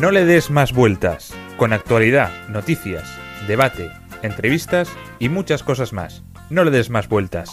No le des más vueltas, con actualidad, noticias, debate, entrevistas y muchas cosas más. No le des más vueltas.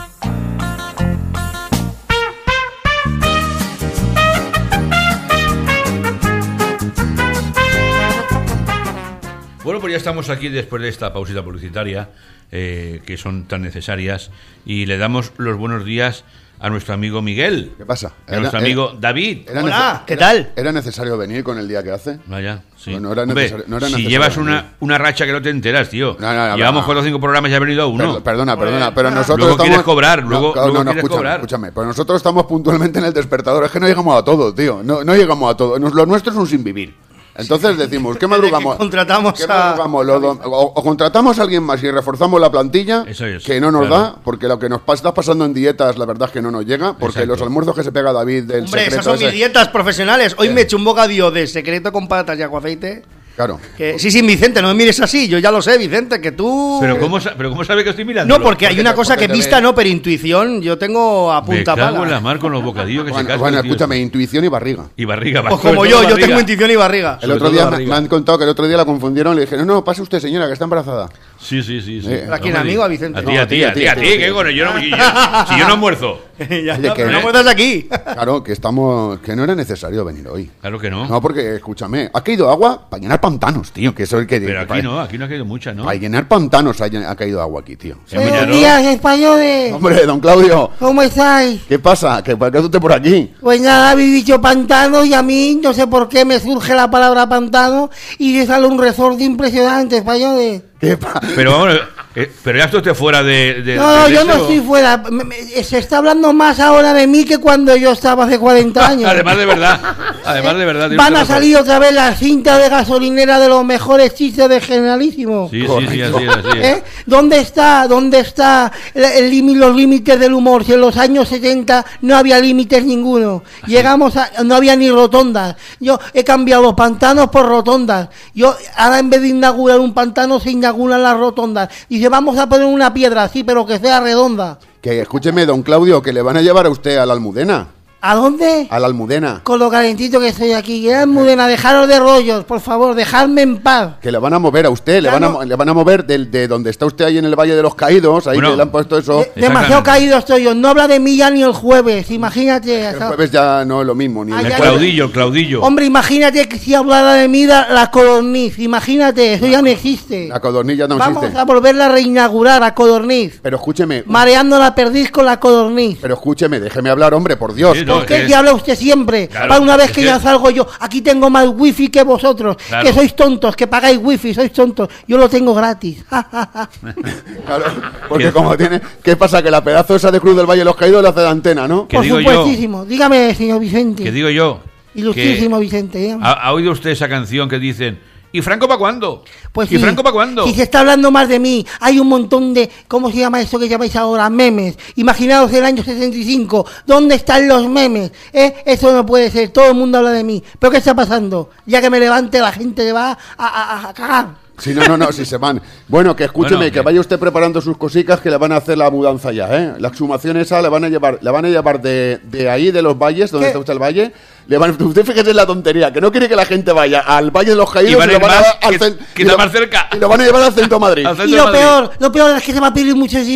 Bueno, pues ya estamos aquí después de esta pausita publicitaria que son tan necesarias y le damos los buenos días a nuestro amigo Miguel. ¿Qué pasa? A nuestro amigo David. Hola, ¿qué tal? ¿Era necesario venir con el día que hace? Vaya, sí. No era Hombre, necesario, no era si necesario llevas venir. una racha que no te enteras, tío. No, Llevamos 4 o 5 programas y ha venido a uno. Perdona, pero nosotros luego estamos... quieres cobrar, luego quieres cobrar. Escúchame, pero nosotros estamos puntualmente en el despertador. Es que no llegamos a todo, tío. No llegamos a todo. Lo nuestro es un sin vivir. Entonces decimos, ¿qué madrugamos? O contratamos a alguien más y reforzamos la plantilla, que no nos da, porque lo que nos está pasando en dietas, la verdad es que no nos llega, porque los almuerzos que se pega David del Hombre, secreto esas son ese... mis dietas profesionales. Hoy me he hecho un bocadillo de secreto con patatas y aguaceite. Claro. Sí, Vicente, no me mires así. Yo ya lo sé, Vicente, que tú... ¿Pero cómo sabe que estoy mirando? No, porque hay una cosa que vista no, pero intuición yo tengo a punta pala. Me cago pala. en la mar con los bocadillos que se cascan. Bueno, escúchame, intuición y barriga. Y barriga. Pues como yo tengo intuición y barriga. El otro día me han contado que el otro día la confundieron y le dijeron, no, pase usted, señora, que está embarazada. Sí. ¿A quién, amigo? A Vicente. A ti, ¿qué coño? Si yo no almuerzo. Pero no muerdas aquí. Claro, que no era necesario venir hoy. Claro que no. No, porque, escúchame, ha caído agua para llenar pantanos, tío, que eso es el que... Pero aquí no ha caído mucha, ¿no? Para llenar pantanos ha caído agua aquí, tío. Buenos días, españoles. Hombre, don Claudio. ¿Cómo estáis? ¿Qué pasa? ¿Por qué tú te por aquí? Pues nada, habéis dicho pantano y a mí no sé por qué me surge la palabra pantano y le sale un resorte impresionante, españoles. Pero vamos, pero ya está usted fuera de No, yo no estoy fuera. Se está hablando más ahora de mí que cuando yo estaba hace 40 años. Además de verdad. Van a salir otra vez las cintas de gasolinera de los mejores chistes de Generalísimo. Sí, así es. ¿Dónde está los límites del humor? Si en los años 70 no había límites ninguno. No había ni rotondas. Yo he cambiado los pantanos por rotondas. Ahora en vez de inaugurar un pantano se inauguran las rotondas. Dice, vamos a poner una piedra, sí, pero que sea redonda. Que escúcheme, don Claudio, que le van a llevar a usted a la Almudena. ¿A dónde? A la Almudena. Con lo calentito que estoy aquí. ¿Qué Almudena? Dejaros de rollos, por favor, dejadme en paz. Que le van a mover a usted, le van a mover de donde está usted ahí en el Valle de los Caídos, ahí que le han puesto eso. Demasiado caído estoy yo, no habla de mí ya ni el jueves, imagínate. El jueves ya no es lo mismo. Ni el Claudillo. Hombre, imagínate que si hablara de mí la codorniz, imagínate, eso ya no existe. La codorniz ya no existe. Vamos a volverla a reinaugurar, a codorniz. Pero escúcheme. Mareando la perdiz con la codorniz. Pero escúcheme, déjeme hablar, hombre, por Dios. ¿Por qué habla usted siempre? Claro, para una vez que ya salgo yo, aquí tengo más wifi que vosotros, claro. Que sois tontos, que pagáis wifi, sois tontos. Yo lo tengo gratis. Claro, porque como tiene... ¿Qué pasa? Que la pedazo esa de Cruz del Valle de los Caídos le hace de antena, ¿no? Por supuestísimo. Dígame, señor Vicente. ¿Qué digo yo? Ilustrísimo Vicente, dígame. ¿Ha oído usted esa canción que dicen... ¿Y Franco para cuándo? Pues ¿Y Franco para cuándo? Si se está hablando más de mí, hay un montón de, ¿cómo se llama eso que llamáis ahora? Memes. Imaginaos el año 65, ¿dónde están los memes? Eso no puede ser, todo el mundo habla de mí. ¿Pero qué está pasando? Ya que me levante la gente le va a cagar. Sí, no, si se van. Bueno, que escúcheme, que vaya usted preparando sus cositas que le van a hacer la mudanza ya, ¿eh? La exhumación esa la van a llevar de ahí, de los valles, donde está usted el valle. Usted fíjese en la tontería, que no quiere que la gente vaya al Valle de los Caídos y lo van a llevar más cerca. Y lo van a llevar al centro de Madrid. Y lo peor es que se va a pedir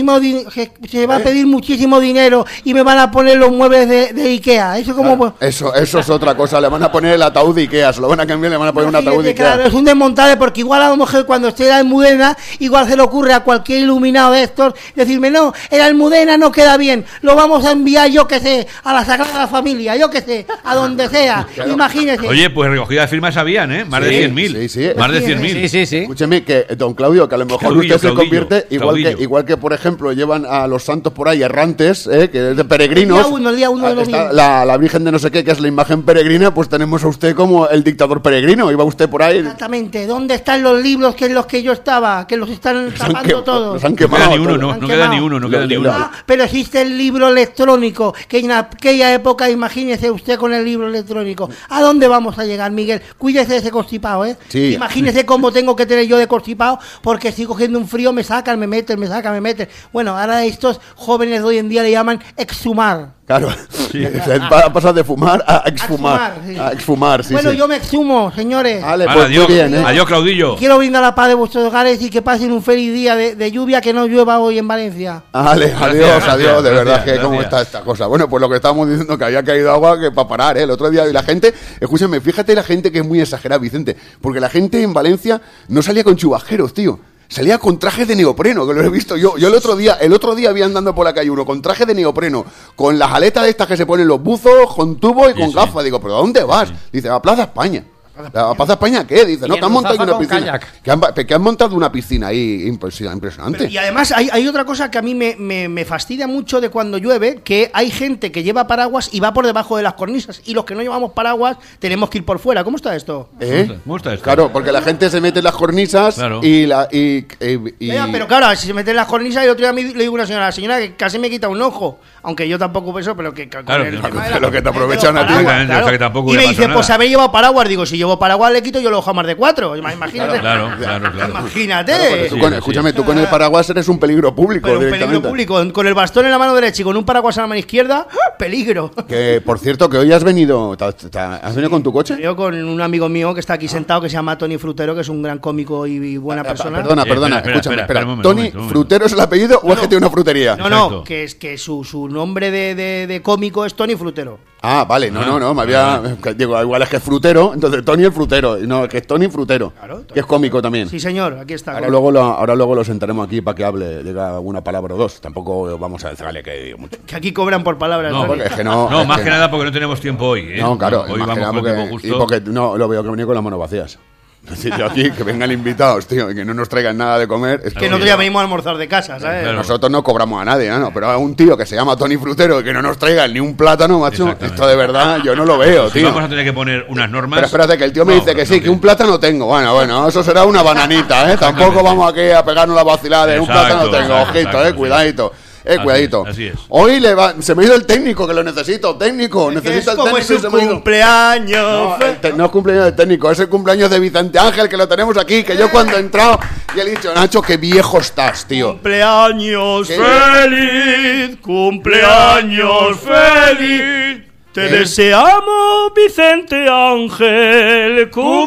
muchísimo dinero y me van a poner los muebles de Ikea. Eso como eso es otra cosa, le van a poner el ataúd de Ikea, se lo van a cambiar, le van a poner un ataúd de Ikea. Claro, es un desmontable porque igual a lo mejor cuando esté la Almudena, igual se le ocurre a cualquier iluminado de estos decirme, no, el Almudena no queda bien, lo vamos a enviar, yo que sé, a la Sagrada Familia, yo que sé, a donde sea, claro. Imagínese. Oye, pues recogida de firmas habían, ¿eh? Más de 100.000. Sí. Más de 100.000. Sí. Escúcheme, que don Claudio, que a lo mejor usted se convierte, igual que por ejemplo llevan a los santos por ahí errantes, que es de peregrinos. El día uno está la Virgen de no sé qué, que es la imagen peregrina, pues tenemos a usted como el dictador peregrino, iba usted por ahí. Exactamente, ¿dónde están los libros que en los que yo estaba? Que los están tapando todos. Los han quemado. No queda ni uno. Pero existe el libro electrónico, que en aquella época, imagínese usted con el libro electrónico. ¿A dónde vamos a llegar, Miguel? Cuídese de ese constipado, ¿eh? Sí. Imagínese cómo tengo que tener yo de constipado, porque si cogiendo un frío me meten. Bueno, ahora estos jóvenes de hoy en día le llaman exhumar. Claro, ha pasado de fumar a exfumar. A exfumar, sí. Bueno, sí. yo me exhumo, señores. Vale, pues adiós, muy bien, ¿eh? adiós, Claudillo. Quiero brindar la paz de vuestros hogares y que pasen un feliz día de lluvia, que no llueva hoy en Valencia. Vale, adiós, adiós, de verdad gracias, que cómo está esta cosa. Bueno, pues lo que estábamos diciendo, que había caído agua que para parar, ¿eh? El otro día, y la gente, escúchame, fíjate la gente que es muy exagerada, Vicente, porque la gente en Valencia no salía con chubajeros, tío. Salía con trajes de neopreno, que lo he visto yo. Yo el otro día vi andando por la calle uno con traje de neopreno, con las aletas de estas que se ponen los buzos, con tubo y con gafas. Digo, ¿pero a dónde vas? Dice, a Plaza España. ¿A Plaza España qué? Dice, no, que han montado una piscina. Que han montado una piscina ahí impresionante. Pero, y además hay otra cosa que a mí me fastidia mucho de cuando llueve, que hay gente que lleva paraguas y va por debajo de las cornisas, y los que no llevamos paraguas tenemos que ir por fuera. ¿Cómo está esto? ¿Cómo está esto? Claro, porque la gente se mete en las cornisas Claro. Pero claro, si se mete en las cornisas, y el otro día le digo a una señora que casi me quita un ojo, aunque yo tampoco eso, pero que con Claro, el claro, tema de pero que te aprovechan a ti. Exactamente, o sea que tampoco y le me pasa dice, nada. pues habéis llevado paraguas. Digo, si llevo paraguas le quito yo el ojo a más de 4. Imagínate. Claro. Imagínate. Escúchame, tú con el paraguas eres un peligro público Pero un directamente. peligro público. Con el bastón en la mano derecha y con un paraguas en la mano izquierda, peligro. Que, por cierto, que hoy has venido... ¿Has venido con tu coche? Yo con un amigo mío que está aquí sentado, que se llama Tony Frutero, que es un gran cómico y buena persona. Perdona, espera, escúchame. un momento, Tony, un momento. ¿Frutero es el apellido o es que tiene una frutería? No, Exacto. que es que su nombre de cómico es Tony Frutero. Ah, vale, no, me había... Digo, igual es que es frutero, entonces Tony el frutero. No, que es Tony Frutero, Claro, que es cómico también. Sí, señor, aquí está. Ahora luego lo sentaremos aquí para que hable, diga alguna palabra o dos. Tampoco vamos a decirle que diga mucho. Que aquí cobran por palabras. No, Tony. Porque es que no... No, es más que nada porque no tenemos tiempo hoy. ¿eh? No, claro, Hoy más que vamos nada con el tiempo porque, y justo. porque no lo veo que venir con las manos vacías. Es decir, yo aquí, que vengan invitados, tío, y que no nos traigan nada de comer. Es Que nosotros ya venimos a almorzar de casa, ¿sabes? Claro. Nosotros no cobramos a nadie, ¿no? Pero a un tío que se llama Tony Frutero y que no nos traiga ni un plátano, macho, Exactamente. esto de verdad yo no lo veo, Si tío. vamos a tener que poner unas normas. Pero espérate, que el tío me No, dice que no, sí, que un plátano tengo. Bueno, eso será una bananita, ¿eh? Tampoco vamos aquí a pegarnos la vacilada de un Exacto, plátano tengo. exacto, Ojito, exacto, sí. cuidadito. Cuidadito. Así es. Hoy se me ha ido el técnico, que lo necesito, técnico. Necesito el como técnico es y su se me ha ido. cumpleaños. No es cumpleaños del técnico, es el cumpleaños de Vicente Ángel, que lo tenemos aquí, que yo cuando he entrado y he dicho, Nacho, qué viejo estás, tío. Cumpleaños ¿Qué? feliz, cumpleaños feliz. Te deseamos, Vicente Ángel,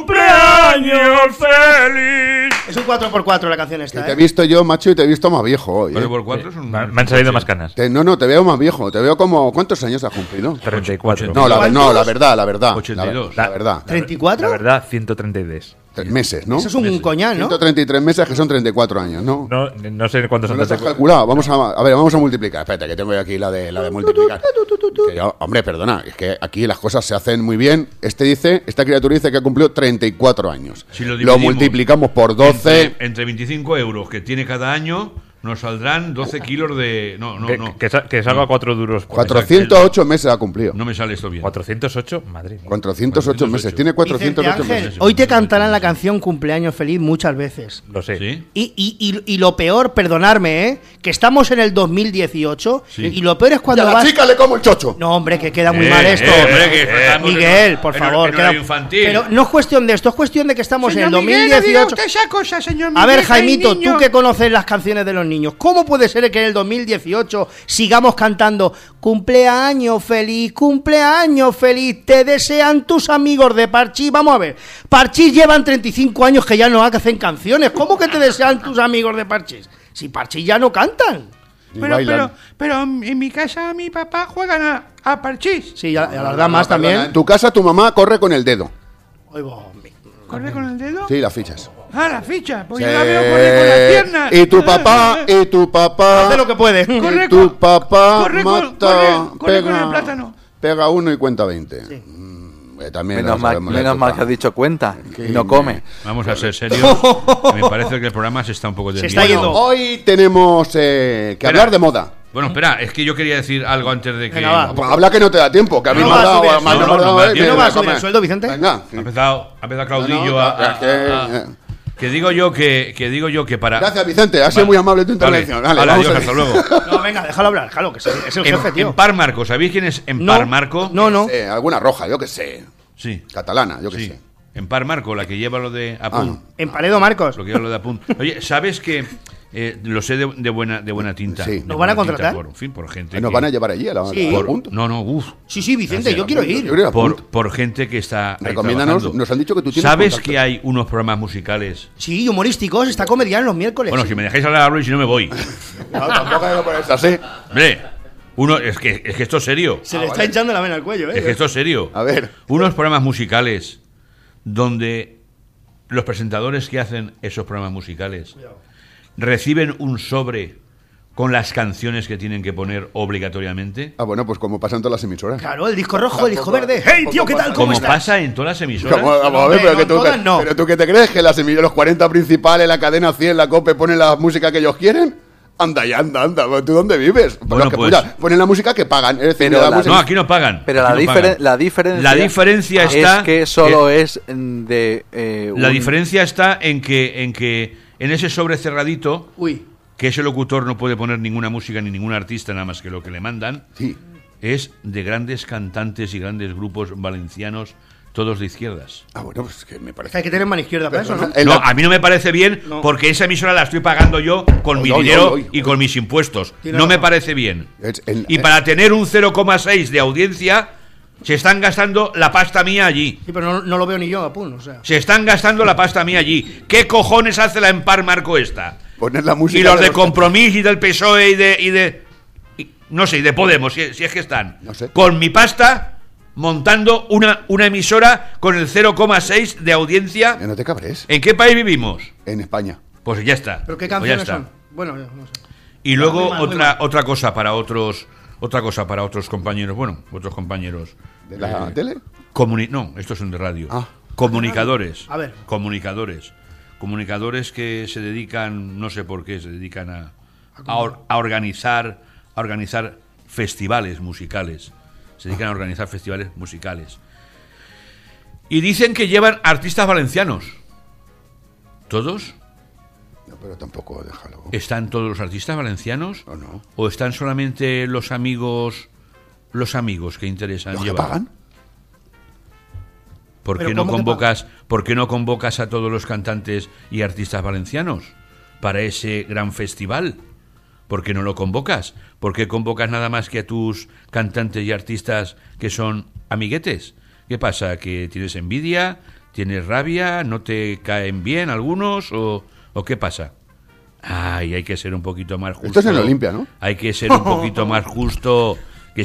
cumpleaños feliz. Es un 4x4 la canción Que esta, te he visto yo, macho, y te he visto más viejo hoy. 4x4 es un... Me han salido más canas. No, te veo más viejo. Te veo como... ¿Cuántos años has cumplido? 34. No, la verdad. 82. La verdad. ¿34? La verdad, 132. 3 meses, ¿no? Eso es un coñal, ¿no? 133 meses, que son 34 años, ¿no? No sé cuántos ¿No son. los has calculado? Vamos a multiplicar. Espérate, que tengo yo aquí la de multiplicar. Que yo- hombre, perdona, es que aquí las cosas se hacen muy bien. Esta criatura dice que ha cumplido 34 años. Si lo lo dividimos multiplicamos por 12. Entre 25 euros que tiene cada año, nos saldrán 12 kilos de... No. Que salga 4 duros. por 408 meses ha cumplido. No me sale esto bien. 408, madre mía. 408 meses. Tiene Vicente 408 Ángel, meses. hoy te cantarán la canción Cumpleaños Feliz muchas veces. Lo sé. ¿Sí? Y lo peor, perdonarme, que estamos en el 2018 Sí. y lo peor es Y cuando a la vas... chica le como el chocho. No, hombre, que queda muy mal esto. hombre, que estamos Miguel, por favor. en queda- horario infantil. Pero no es cuestión de esto, es cuestión de que estamos en el Señor Miguel, no diga 2018. usted esa cosa, señor A Miguel, ver, que hay Jaimito, tú niños. que conoces las canciones de los niños, ¿cómo puede ser que en el 2018 sigamos cantando cumpleaños feliz, te desean tus amigos de Parchís? Vamos a ver, Parchís llevan 35 años que ya no hacen canciones. ¿Cómo que te desean tus amigos de Parchís? Si Parchís ya no cantan. Y Pero bailan. en mi casa mi papá juegan a parchís. Sí, y a las damas Perdona, también. En tu casa tu mamá corre con el dedo. Ay, va, ¿Corre con el dedo? Sí, las fichas. Ah, la ficha. Pues Sí. yo la veo correr con las piernas. Y tu papá... hace lo que puede. Corre tu con- papá corre con- mata, corre con el plátano. Pega 1 y cuenta 20. También Menos lo mal, sabemos, menos tu mal papá. que has dicho cuenta Que- y no come. Vamos a ser serios. que me parece que el programa se está un poco Se desviando. está yendo. Hoy tenemos que hablar de moda. Bueno, espera, es que yo quería decir algo antes de que... Venga, va. Pues habla que no te da tiempo, que a mí No me ha va a dado... subir el me ha sueldo. dado, No, no, mira, no va a subir come. el sueldo, Vicente. Venga. Ha empezado Claudillo No, a... es Que digo yo que para... Gracias, Vicente, ha sido Vale. muy amable tu intervención. Vale, Vale, vamos adiós, a hasta ver. luego. No, venga, déjalo hablar, déjalo, que es el jefe, tío. En Par Marco, ¿sabéis quién es En No, Par Marco? No. Alguna roja, yo que sé. Sí, Catalana, yo que sí. sé. En Par Marco, la que lleva lo de Apunt. En Paredo Marcos. Lo que lleva lo de Apunt. Oye, ¿sabes que lo sé de buena tinta. Sí. ¿Nos van a contratar? Por gente Nos que- van a llevar allí a la Sí. al punto. Sí, Vicente, yo quiero ir. Yo creo que a punto. Por gente que está ahí Recomiéndanos, trabajando. nos han dicho que tú tienes ¿Sabes contactos. que hay unos programas musicales? Sí, humorísticos, está Comedian los miércoles. Bueno, si me dejáis hablar, hablo y si no me voy. No, tampoco hay que ponerse así. Hombre, es que esto es serio. Se le está hinchando la vena al cuello, Es que esto es serio. A ver. Unos programas musicales donde los presentadores que hacen esos programas musicales reciben un sobre con las canciones que tienen que poner obligatoriamente. Ah, bueno, pues como pasa en todas las emisoras. Claro, el disco rojo, el disco verde. ¡Hey, tío, qué tal! ¿Cómo Como estás? pasa en todas las emisoras. Vamos a ver, No, pero, que tú, todas no. pero tú qué te crees, que los 40 principales, la cadena 100, la COPE, ponen la música que ellos quieren. Anda ya, anda. ¿Tú dónde vives? Pues Bueno, los que pues- ponen la música que pagan. Es decir, Pero la la- música- No, aquí no pagan. Pero aquí no pagan. la diferencia. La diferencia está Es que solo es de. La diferencia está en que en ese sobre cerradito, Uy, que ese locutor no puede poner ninguna música ni ningún artista nada más que lo que le mandan, Sí. es de grandes cantantes y grandes grupos valencianos, todos de izquierdas. Ah, bueno, pues que me es parece. que hay que tener mano izquierda para eso, ¿no? En No, la- a mí no me parece bien No. porque esa emisora la estoy pagando yo con mi Oy, oy, dinero oy, oy. y con mis impuestos. Tiene No me razón. parece bien. Y en- para tener un 0,6 de audiencia, se están gastando la pasta mía allí. Sí, pero no lo veo ni yo, Apun, o sea. Se están gastando la pasta mía allí. ¿Qué cojones hace la Empar Marco esta? poner la música. Y los de los- Compromís y del PSOE no sé, y de Podemos, si es que están. No sé. Con mi pasta montando una emisora con el 0,6 de audiencia. No te cabres. ¿En qué país vivimos? En España. Pues ya está. ¿Pero qué Pues ya canciones está. son? Bueno, no sé. Y luego Muy mal, muy mal. otra cosa para otros compañeros, otros compañeros. ¿De la tele? No, estos son de radio. Ah. Comunicadores. A ver. Comunicadores que se dedican, no sé por qué, se dedican a organizar festivales musicales. Se dedican a organizar festivales musicales. Y dicen que llevan artistas valencianos. ¿Todos? No, pero tampoco, déjalo. ¿Están todos los artistas valencianos? ¿O no? ¿O están solamente los amigos que interesan ¿Los que llevar? pagan? ¿Por ¿Pero qué no cómo que convocas a todos los cantantes y artistas valencianos para ese gran festival? ¿Por qué no lo convocas? ¿Por qué convocas nada más que a tus cantantes y artistas que son amiguetes? ¿Qué pasa? ¿Que tienes envidia? ¿Tienes rabia? ¿No te caen bien algunos? ¿O qué pasa? Ay, hay que ser un poquito más justo. Esto es en Olimpia, ¿no? Hay que ser un poquito más justo.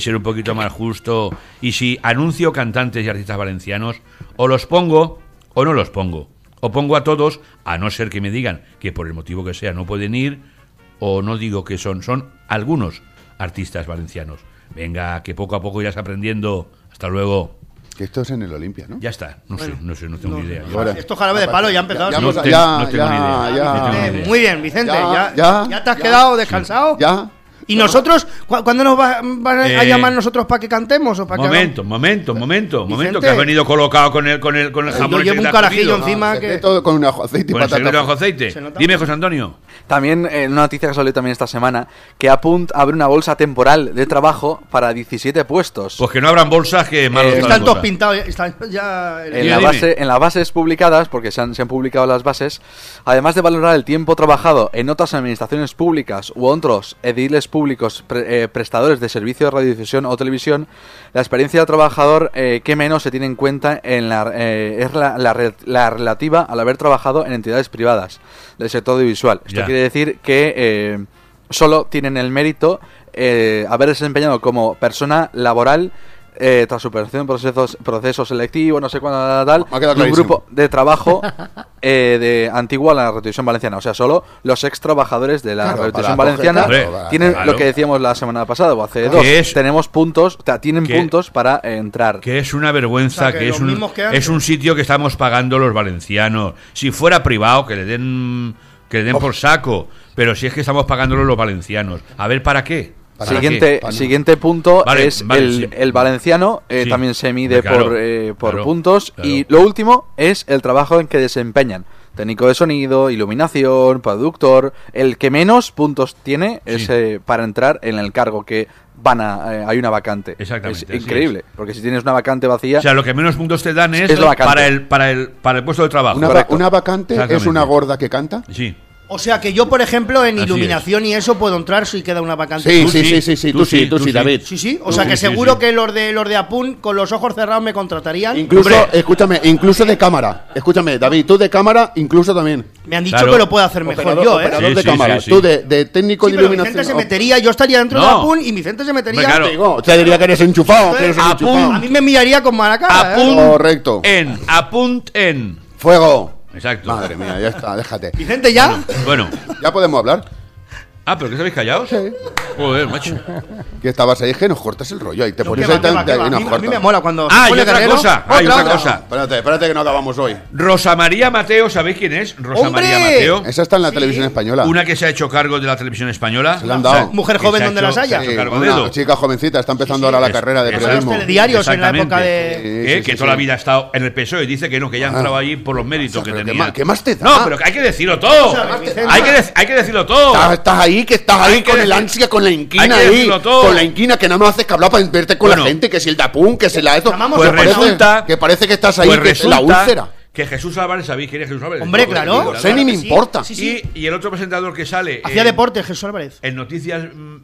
Y si anuncio cantantes y artistas valencianos, o los pongo o no los pongo. O pongo a todos, a no ser que me digan que por el motivo que sea no pueden ir, o no digo que son algunos artistas valencianos. Venga, que poco a poco irás aprendiendo. Hasta luego. Que esto es en el Olimpia, ¿no? Ya está. No tengo ni idea. Ahora- Esto jarabe de palo ya ha empezado. Ya, No ya, te- ya, no tengo ni idea. ya, No tengo ni idea. Muy bien, Vicente. Ya, ¿Ya te has quedado descansado? Ya. ¿Y nosotros? ¿Cuándo nos van a llamar nosotros para que cantemos? O para Momento, Vicente. que has venido colocado con el jamón. Yo ese llevo que un te has carajillo comido. encima que... Secreto con un ajo, aceite y Con el secreto patata. bajo aceite. Se nota Dime, mucho. José Antonio. También una noticia que salió también esta semana, que Apunt abre una bolsa temporal de trabajo para 17 puestos. Pues que no abran bolsas que malos Están Están las todos cosas. pintados. Están ya... Dime. En las bases publicadas, porque se han publicado las bases, además de valorar el tiempo trabajado en otras administraciones públicas u otros ediles públicos prestadores de servicio de radiodifusión o televisión, la experiencia del trabajador que menos se tiene en cuenta es la relativa al haber trabajado en entidades privadas del sector audiovisual. Esto Ya. quiere decir que solo tienen el mérito haber desempeñado como persona laboral tras superación de procesos selectivos, no sé cuándo tal, Me ha quedado de un clarísimo. grupo de trabajo de antiguo a la Radiodifusión Valenciana. O sea, solo los ex trabajadores de la Claro, Radiodifusión para Valenciana coger, claro, tienen claro. lo que decíamos la semana pasada o hace Que dos. es- Tenemos puntos, o sea, tienen que- puntos para entrar. Que es una vergüenza, O sea, que que, es, los mismos que antes. es un sitio que estamos pagando los valencianos. Si fuera privado, que le den por saco. Pero si es que estamos pagándolo los valencianos. A ver, ¿para qué? ¿Para qué? Siguiente punto Vale, es vale, sí. el valenciano, Sí. también se mide Claro, por claro, puntos. claro. Y lo último es el trabajo en que desempeñan. Técnico de sonido, iluminación, productor. El que menos puntos tiene es Sí. para entrar en el cargo que hay una vacante. Exactamente, Es así increíble, porque si tienes una vacante vacía... O sea, lo que menos puntos te dan es Es la vacante. para el puesto de trabajo. Una Correcto. vacante es Exactamente. una gorda que canta. Sí. O sea que yo, por ejemplo, en Así iluminación y eso puedo entrar si queda una vacante. Sí, Tú sí, sí, tú sí, David. Sí. O sea que Sí, seguro sí. que los de Apun con los ojos cerrados me contratarían. Incluso, Hombre. escúchame, incluso de cámara. Escúchame, David, tú de cámara, incluso también. Me han dicho Claro. que lo puedo hacer mejor Operador, yo, ¿eh? operador Sí, de sí, cámara. sí. Tú de técnico Sí, de pero iluminación. Vicente se metería, yo estaría dentro de No. Apun y Vicente se metería. Hombre, claro. Digo, te diría que eres enchufado. Que eres un Apun. enchufado. A mí me miraría con mala cara, ¿eh? Correcto. Apunt en. Fuego. Exacto. Madre mía, ya está, déjate. Vicente, ¿ya? Bueno. ¿Ya podemos hablar? ¿Pero qué os habéis callado? Sí. Joder, macho. Que estabas ahí, es que nos cortas el rollo ahí. Te No, pones que va, ahí que va, tan- que va. y nos A mí cortas. me mola cuando Ah, se y pone otra Guerrero. cosa. Hay otra cosa. Espérate que no acabamos hoy. Rosa María Mateo, ¿sabéis quién es? Rosa ¡Hombre! María Mateo. Esa está en la televisión española. Una que se ha hecho cargo de la televisión española. Se la han dado. Mujer Que joven se ha donde hecho- las haya. se ha hecho Sí, cargo de una Edo. chica jovencita, está empezando ahora la carrera de es- periodismo. Los telediarios en la Exactamente. época de... Sí, Que sí, toda sí. la vida ha estado en el PSOE. Dice que no, que ya ha entrado allí por los méritos que pero tenía. ¿qué más te da? No, pero que hay que decirlo todo. Vicente. Hay que decirlo todo. Estás ahí, que estás ahí Hay que con el decir- ansia, con la inquina hay que ahí. decirlo todo. Con la inquina que nada más haces que hablar para verte con Bueno. la gente, que si el Dapun, que si la esto. Llamamos Pues que parece- resulta- que parece que estás ahí, Pues que es la resulta úlcera. que Jesús Álvarez, ¿sabéis quién es Jesús Álvarez? Hombre, Pues, claro. No sé ni me que sí. importa. Sí, sí. Y el otro presentador que sale Hacía deporte, Jesús Álvarez. en Noticias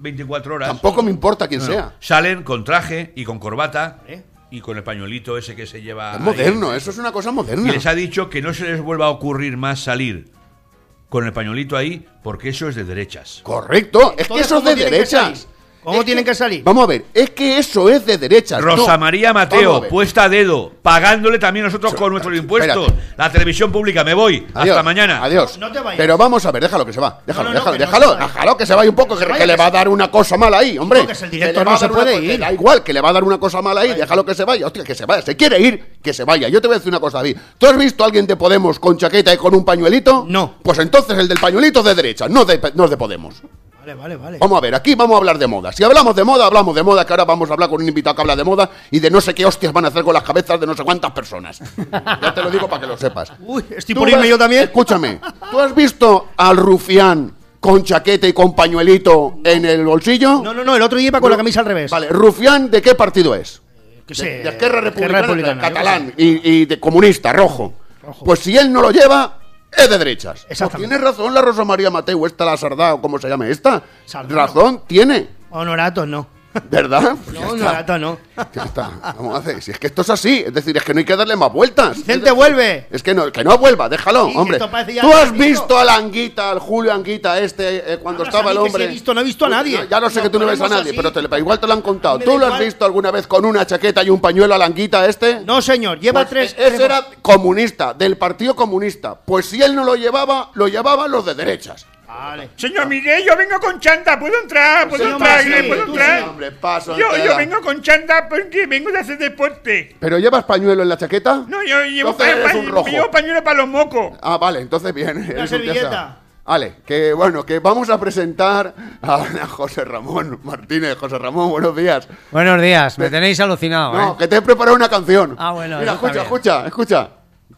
24 horas Tampoco me importa quién no, sea. salen con traje y con corbata y con el pañuelito ese que se lleva Es ahí. moderno, eso es una cosa Y moderna. les ha dicho que no se les vuelva a ocurrir más salir con el pañuelito ahí porque eso es de derechas. Correcto, es que Entonces, eso es ¿cómo de tienen que derechas. salir? ¿Cómo tienen que salir? Vamos a ver, es que eso es de derechas. Rosa No, María vamos a Mateo, ver. puesta a dedo, pagándole también nosotros con nuestros impuestos. espérate. La televisión pública, me voy. Adiós, Hasta mañana. Adiós. No te vayas. Pero vamos a ver, déjalo que se va. Déjalo, No, no, déjalo, que no déjalo, se vaya. déjalo que se vaya un poco, que, vaya, que le que va a se- dar una cosa mala ahí, hombre. No, que es el Que director, le va no a dar se una puede cosa- ir. Da igual, que le va a dar una cosa mala ahí, déjalo que se vaya. Hostia, que se vaya. Se quiere ir, que se vaya. Yo te voy a decir una cosa, David. ¿Tú has visto a alguien de Podemos con chaqueta y con un pañuelito? No. Pues entonces el del pañuelito es de derecha, no es de Podemos. Vale. Vamos a ver, aquí vamos a hablar de moda. Si hablamos de moda, hablamos de moda, que ahora vamos a hablar con un invitado que habla de moda y de no sé qué hostias van a hacer con las cabezas de no sé cuántas personas. Ya te lo digo para que lo sepas. Uy, estoy ¿Tú por irme ves- yo también. Escúchame, ¿tú has visto al rufián con chaqueta y con pañuelito en el bolsillo? No, el otro día iba con la camisa al revés. Vale, rufián, ¿de qué partido es? Que sé, De Esquerra Republicana, Republicana, catalán y de comunista, rojo. Pues si él no lo lleva, es de derechas. Pues Exactamente. tiene razón la Rosa María Mateu, esta la Sardá, o como se llame esta. Sardá. Razón tiene, Honorato, no. ¿verdad? Pues ya No, está. Honorato, no. Ya está. Vamos a hacer. Si es que esto es así, es decir, es que no hay que darle más vueltas. Vicente, vuelve. Es que no vuelva, déjalo, Sí, hombre. esto parece ya ¿Tú has político. visto al Anguita, al Julio Anguita cuando Hablas estaba a el mí que si hombre? he visto, no he visto a nadie. Ya lo sé Nos que tú no ves a ponemos nadie, así. pero igual te lo han contado. Me ¿Tú da lo has igual. visto alguna vez con una chaqueta y un pañuelo al Anguita No, señor, lleva Pues tres. ese era comunista, del Partido Comunista. Pues si él no lo llevaban los de derechas. Vale. Señor Miguel, yo vengo con chanda. ¿Puedo entrar? ¿Puedo Señor entrar? Miguel, ¿Puedo tú entrar? sí, Hombre, paso Yo entera. vengo con chanda porque vengo de hacer deporte. ¿Pero llevas pañuelo en la chaqueta? No, yo llevo, Entonces eres un rojo. llevo pañuelo para los mocos. Ah, vale, entonces bien. eres un servilleta. tiesa. Vale, que bueno, que vamos a presentar a José Ramón Martínez. José Ramón, buenos días. Buenos días, me tenéis alucinado, No, ¿eh? que te he preparado una canción. Ah, bueno, Mira, eso está escucha.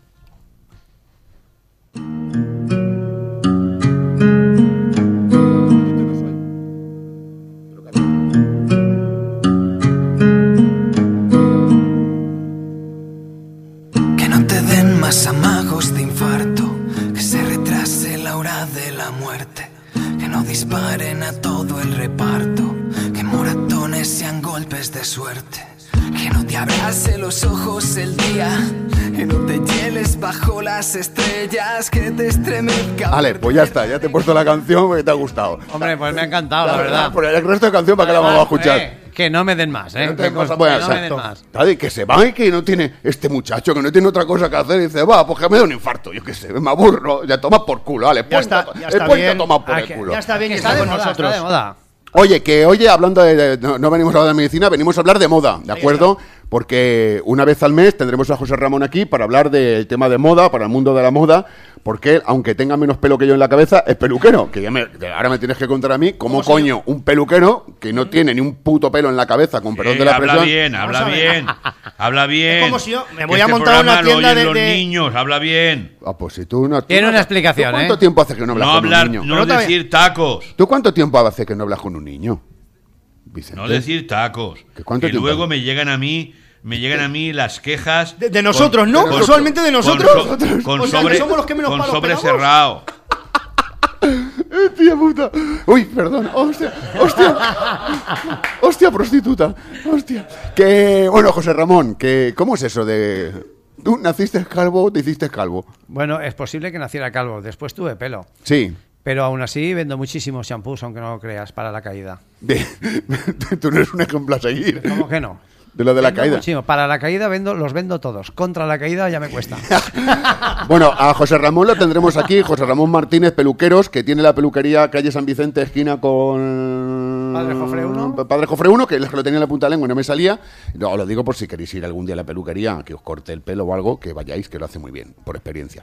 Que no te den más amagos de infarto, que se retrase la hora de la muerte, que no disparen a todo el reparto, que moratones sean golpes de suerte, que no te abrase los ojos el día, que no te hieles bajo las estrellas, que te estremezca. Vale, pues ya está, ya te he puesto la canción porque te ha gustado. Hombre, pues me ha encantado, la verdad. Por el resto de canción, ¿para qué la vamos a escuchar? Que no me den más, ¿eh? No te Pues, cosas buenas, que no me den exacto. más. Claro, y que se va y que no tiene este muchacho, que no tiene otra cosa que hacer, y dice, va, pues que me da un infarto, yo qué sé, me aburro, ya toma por culo, vale, Ya está ponte a bien. tomar por Ah, el que culo. Ya está bien que Está está de con moda, nosotros. está de moda. Oye, hablando no venimos a hablar de medicina, venimos a hablar de moda, ¿de acuerdo? Porque una vez al mes tendremos a José Ramón aquí para hablar del tema de moda, para el mundo de la moda, porque aunque tenga menos pelo que yo en la cabeza, es peluquero, que ahora me tienes que contar a mí cómo coño un peluquero que no tiene ni un puto pelo en la cabeza, con perdón de la habla expresión. bien, habla Vamos a ver. bien. Habla bien. Es como si yo me voy Que a este montar una programa lo tienda oyen los de- niños, habla bien. Ah, pues si tú no... tú Tiene no- una explicación, ¿tú ¿Cuánto ¿eh? tiempo hace que no hablas No con hablar, un niño? no Pero también- decir tacos. ¿Tú cuánto tiempo hace que no hablas con un niño, Vicente? No decir tacos. ¿Que cuánto Que tiempo luego hace? me llegan a mí las quejas De nosotros, ¿no? de nosotros. Casualmente de nosotros. con O sea, que sobre somos los que menos con palos sobre pegamos. cerrado. Tía puta. Uy, perdón. Hostia, prostituta. Hostia. Que, bueno, José Ramón, que, ¿cómo es eso de... ¿Tú naciste calvo o te hiciste calvo? Bueno, es posible que naciera calvo. Después tuve pelo. Sí. Pero aún así vendo muchísimos shampoos, aunque no lo creas, para la caída. Tú no eres un ejemplo a seguir. ¿Cómo que no? De lo de la Vendo caída. muchísimo. Para la caída los vendo todos. Contra la caída ya me cuesta. Bueno, a José Ramón lo tendremos aquí. José Ramón Martínez, peluqueros, que tiene la peluquería calle San Vicente, esquina con... Padre Jofre 1. Padre Jofre 1, que lo tenía en la punta de la lengua y no me salía. No, lo digo por si queréis ir algún día a la peluquería, que os corte el pelo o algo, que vayáis, que lo hace muy bien, por experiencia.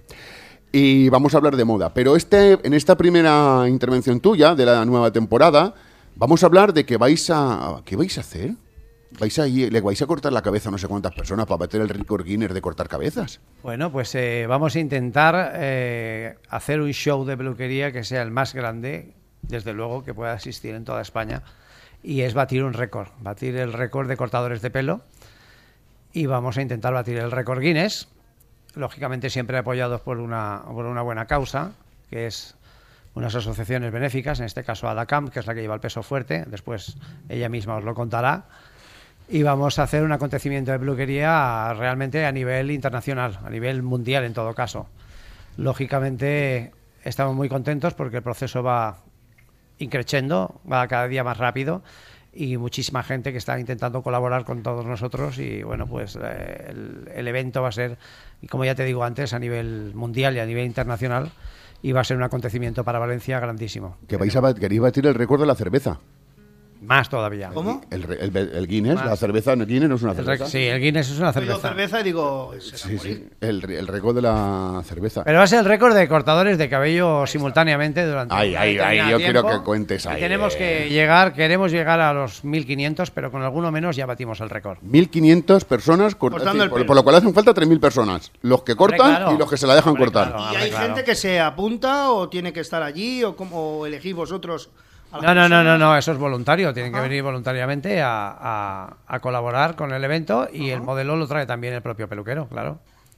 Y vamos a hablar de moda. Pero en esta primera intervención tuya de la nueva temporada, vamos a hablar de que ¿qué vais a hacer? ¿Le vais a cortar la cabeza a no sé cuántas personas para bater el récord Guinness de cortar cabezas? Bueno, pues vamos a intentar hacer un show de peluquería que sea el más grande, desde luego, que pueda existir en toda España. Y es batir el récord de cortadores de pelo. Y vamos a intentar batir el récord Guinness, lógicamente siempre apoyados por una buena causa, que es unas asociaciones benéficas, en este caso ADACAM, que es la que lleva el peso fuerte. Después ella misma os lo contará. Y vamos a hacer un acontecimiento de peluquería realmente a nivel internacional, a nivel mundial en todo caso. Lógicamente estamos muy contentos porque el proceso va increciendo, va cada día más rápido y muchísima gente que está intentando colaborar con todos nosotros y bueno, pues el evento va a ser, como ya te digo antes, a nivel mundial y a nivel internacional y va a ser un acontecimiento para Valencia grandísimo. Queréis batir el récord de la cerveza. Más todavía. ¿Cómo? El Guinness, Más. La cerveza, el Guinness no es una cerveza. Sí, el Guinness es una Yo digo cerveza. cerveza y digo... Sí, el récord de la cerveza. Pero va a ser el récord de cortadores de cabello simultáneamente durante Ay, un ay, determinado yo tiempo. quiero que cuentes ahí. Y queremos llegar a los 1.500, pero con alguno menos ya batimos el récord. 1.500 personas Cortando el pelo. por lo cual hacen falta 3.000 personas. Los que cortan claro. y los que se la dejan Hombre, cortar. claro. ¿Y hay claro. gente que se apunta o tiene que estar allí o cómo elegís vosotros? a las No, personas? eso es voluntario. Tienen que venir voluntariamente a colaborar con el evento y el modelo lo trae también el propio peluquero, claro.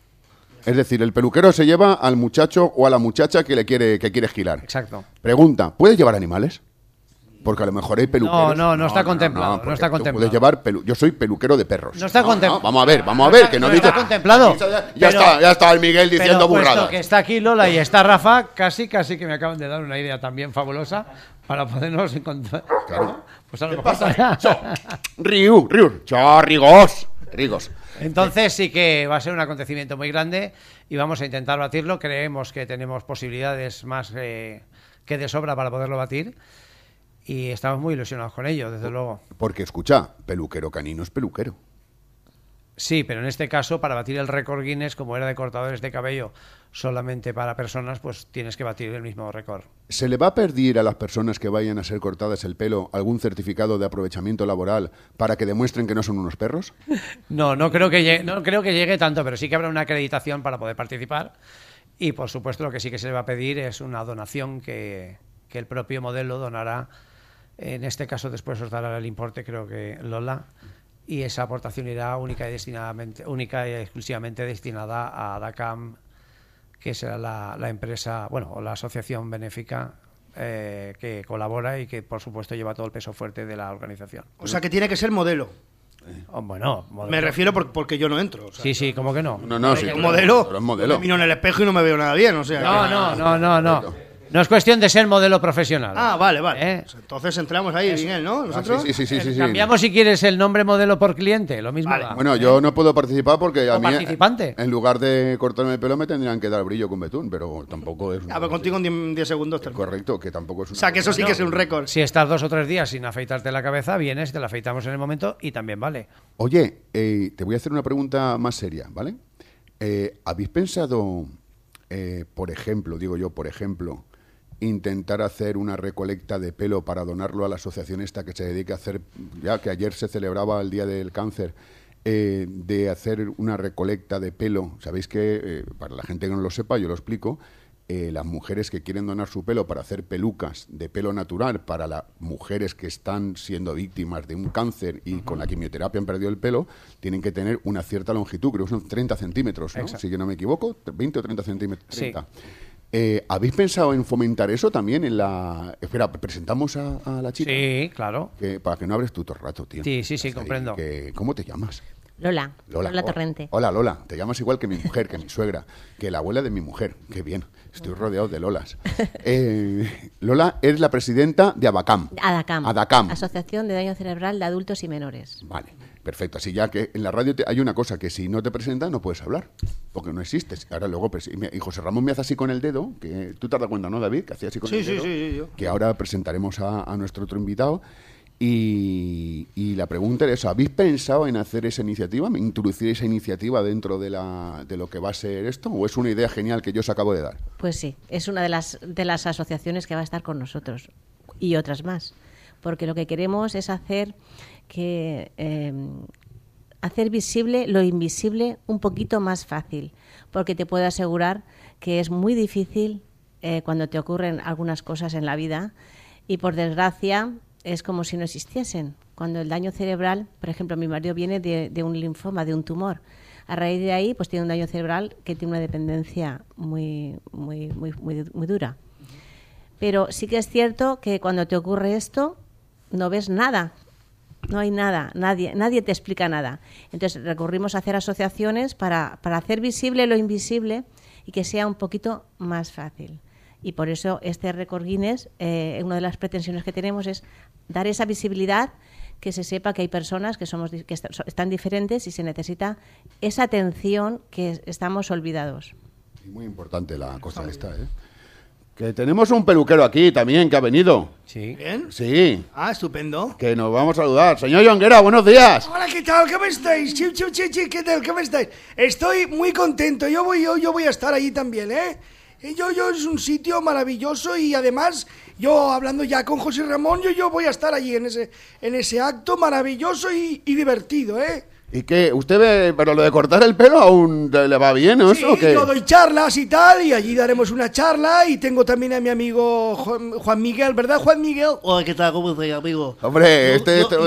Es decir, el peluquero se lleva al muchacho o a la muchacha que quiere girar. Exacto. Pregunta, ¿puedes llevar animales? Porque a lo mejor hay peluqueros. No está contemplado, no porque está tú contemplado. Puedes llevar yo soy peluquero de perros. No está contemplado. Vamos a ver, que no está dice. contemplado. Ya está el Miguel diciendo Pero puesto burradas. que está aquí Lola y está Rafa, casi que me acaban de dar una idea también fabulosa para podernos encontrar. Claro. Pues a lo ¿Qué mejor pasa? Riu. Chao, Rigos. Entonces sí que va a ser un acontecimiento muy grande y vamos a intentar batirlo. Creemos que tenemos posibilidades más que de sobra para poderlo batir y estamos muy ilusionados con ello, desde luego. Porque escucha, peluquero canino es peluquero. Sí, pero en este caso, para batir el récord Guinness, como era de cortadores de cabello solamente para personas, pues tienes que batir el mismo récord. ¿Se le va a pedir a las personas que vayan a ser cortadas el pelo algún certificado de aprovechamiento laboral para que demuestren que no son unos perros? No creo que llegue tanto, pero sí que habrá una acreditación para poder participar. Y por supuesto lo que sí que se le va a pedir es una donación que el propio modelo donará. En este caso después os dará el importe, creo que Lola, y esa aportación irá única y exclusivamente destinada a ADACAM, que será la empresa, bueno, o la asociación benéfica que colabora y que por supuesto lleva todo el peso fuerte de la organización. O sea que tiene que ser modelo. Bueno, modelo. Me refiero porque yo no entro. O sea, Sí, ¿cómo que no? No, sí. un modelo. Pero es modelo. Me miro en el espejo y no me veo nada bien. O sea, No. No es cuestión de ser modelo profesional. Ah, vale. ¿Eh? Pues entonces entramos ahí, Miguel, ¿no? Nosotros. Sí. Cambiamos si quieres el nombre modelo por cliente, lo mismo. Vale. da. Bueno, yo no puedo participar porque a O mí participante. en lugar de cortarme el pelo me tendrían que dar brillo con betún, pero tampoco es A ver, contigo en 10 segundos termino. correcto, que tampoco es O sea, que eso sí que es un récord. Si estás 2 o 3 días sin afeitarte la cabeza, vienes, te la afeitamos en el momento y también vale. Oye, te voy a hacer una pregunta más seria, ¿vale? ¿Habéis pensado, por ejemplo, intentar hacer una recolecta de pelo para donarlo a la asociación esta que se dedica a hacer, ya que ayer se celebraba el Día del Cáncer, de hacer una recolecta de pelo? Sabéis que, para la gente que no lo sepa, yo lo explico, las mujeres que quieren donar su pelo para hacer pelucas de pelo natural para las mujeres que están siendo víctimas de un cáncer y con la quimioterapia han perdido el pelo, tienen que tener una cierta longitud, creo que son 30 centímetros, ¿no? Exacto. Si yo no me equivoco, 20 o 30 centímetros. Sí. 30. ¿Habéis pensado en fomentar eso también en la... Espera, ¿presentamos a la chica? Sí, claro. Para que no hables tú todo el rato, tío. Sí, comprendo. ¿Cómo te llamas? Lola Torrente. Hola, Lola. Te llamas igual que mi mujer, que mi suegra, que la abuela de mi mujer. Qué bien. Estoy rodeado de Lolas. Lola es la presidenta de ADACAM. ADACAM. Asociación de Daño Cerebral de Adultos y Menores. Vale, perfecto. Así ya que en la radio hay una cosa, que si no te presentas no puedes hablar, porque no existes. Ahora luego, y José Ramón me hace así con el dedo, que tú te has dado cuenta, ¿no, David? Que hacía así con el dedo. Sí, yo. Que ahora presentaremos a nuestro otro invitado. Y la pregunta es, ¿habéis pensado en hacer esa iniciativa, introducir esa iniciativa dentro de lo que va a ser esto? ¿O es una idea genial que yo os acabo de dar? Pues sí, es una de las asociaciones que va a estar con nosotros y otras más, porque lo que queremos es hacer visible lo invisible un poquito más fácil, porque te puedo asegurar que es muy difícil cuando te ocurren algunas cosas en la vida y, por desgracia, es como si no existiesen. Cuando el daño cerebral, por ejemplo, mi marido viene de un linfoma, de un tumor. A raíz de ahí, pues tiene un daño cerebral que tiene una dependencia muy dura. Pero sí que es cierto que cuando te ocurre esto, no ves nada. No hay nada, nadie te explica nada. Entonces recurrimos a hacer asociaciones para hacer visible lo invisible y que sea un poquito más fácil. Y por eso este récord Guinness, una de las pretensiones que tenemos es dar esa visibilidad, que se sepa que hay personas que están diferentes y se necesita esa atención, que estamos olvidados. Y muy importante la cosa esta, ¿eh? Que tenemos un peluquero aquí también que ha venido. ¿Sí? ¿Bien? Sí. Ah, estupendo. Que nos vamos a saludar. Señor Jonguera, buenos días. Hola, ¿qué tal? ¿Cómo estáis? ¿Qué tal? ¿Cómo estáis? Estoy muy contento. Yo voy a estar allí también, ¿eh? Yo es un sitio maravilloso y además, yo hablando ya con José Ramón, yo voy a estar allí en ese acto maravilloso y divertido, ¿eh? ¿Y qué? ¿Usted ve, pero lo de cortar el pelo aún le va bien, ¿no? Sí, yo doy charlas y tal, y allí daremos una charla, y tengo también a mi amigo Juan Miguel, ¿verdad, Juan Miguel? Hola, ¿qué tal? ¿Cómo estás, amigo? Hombre,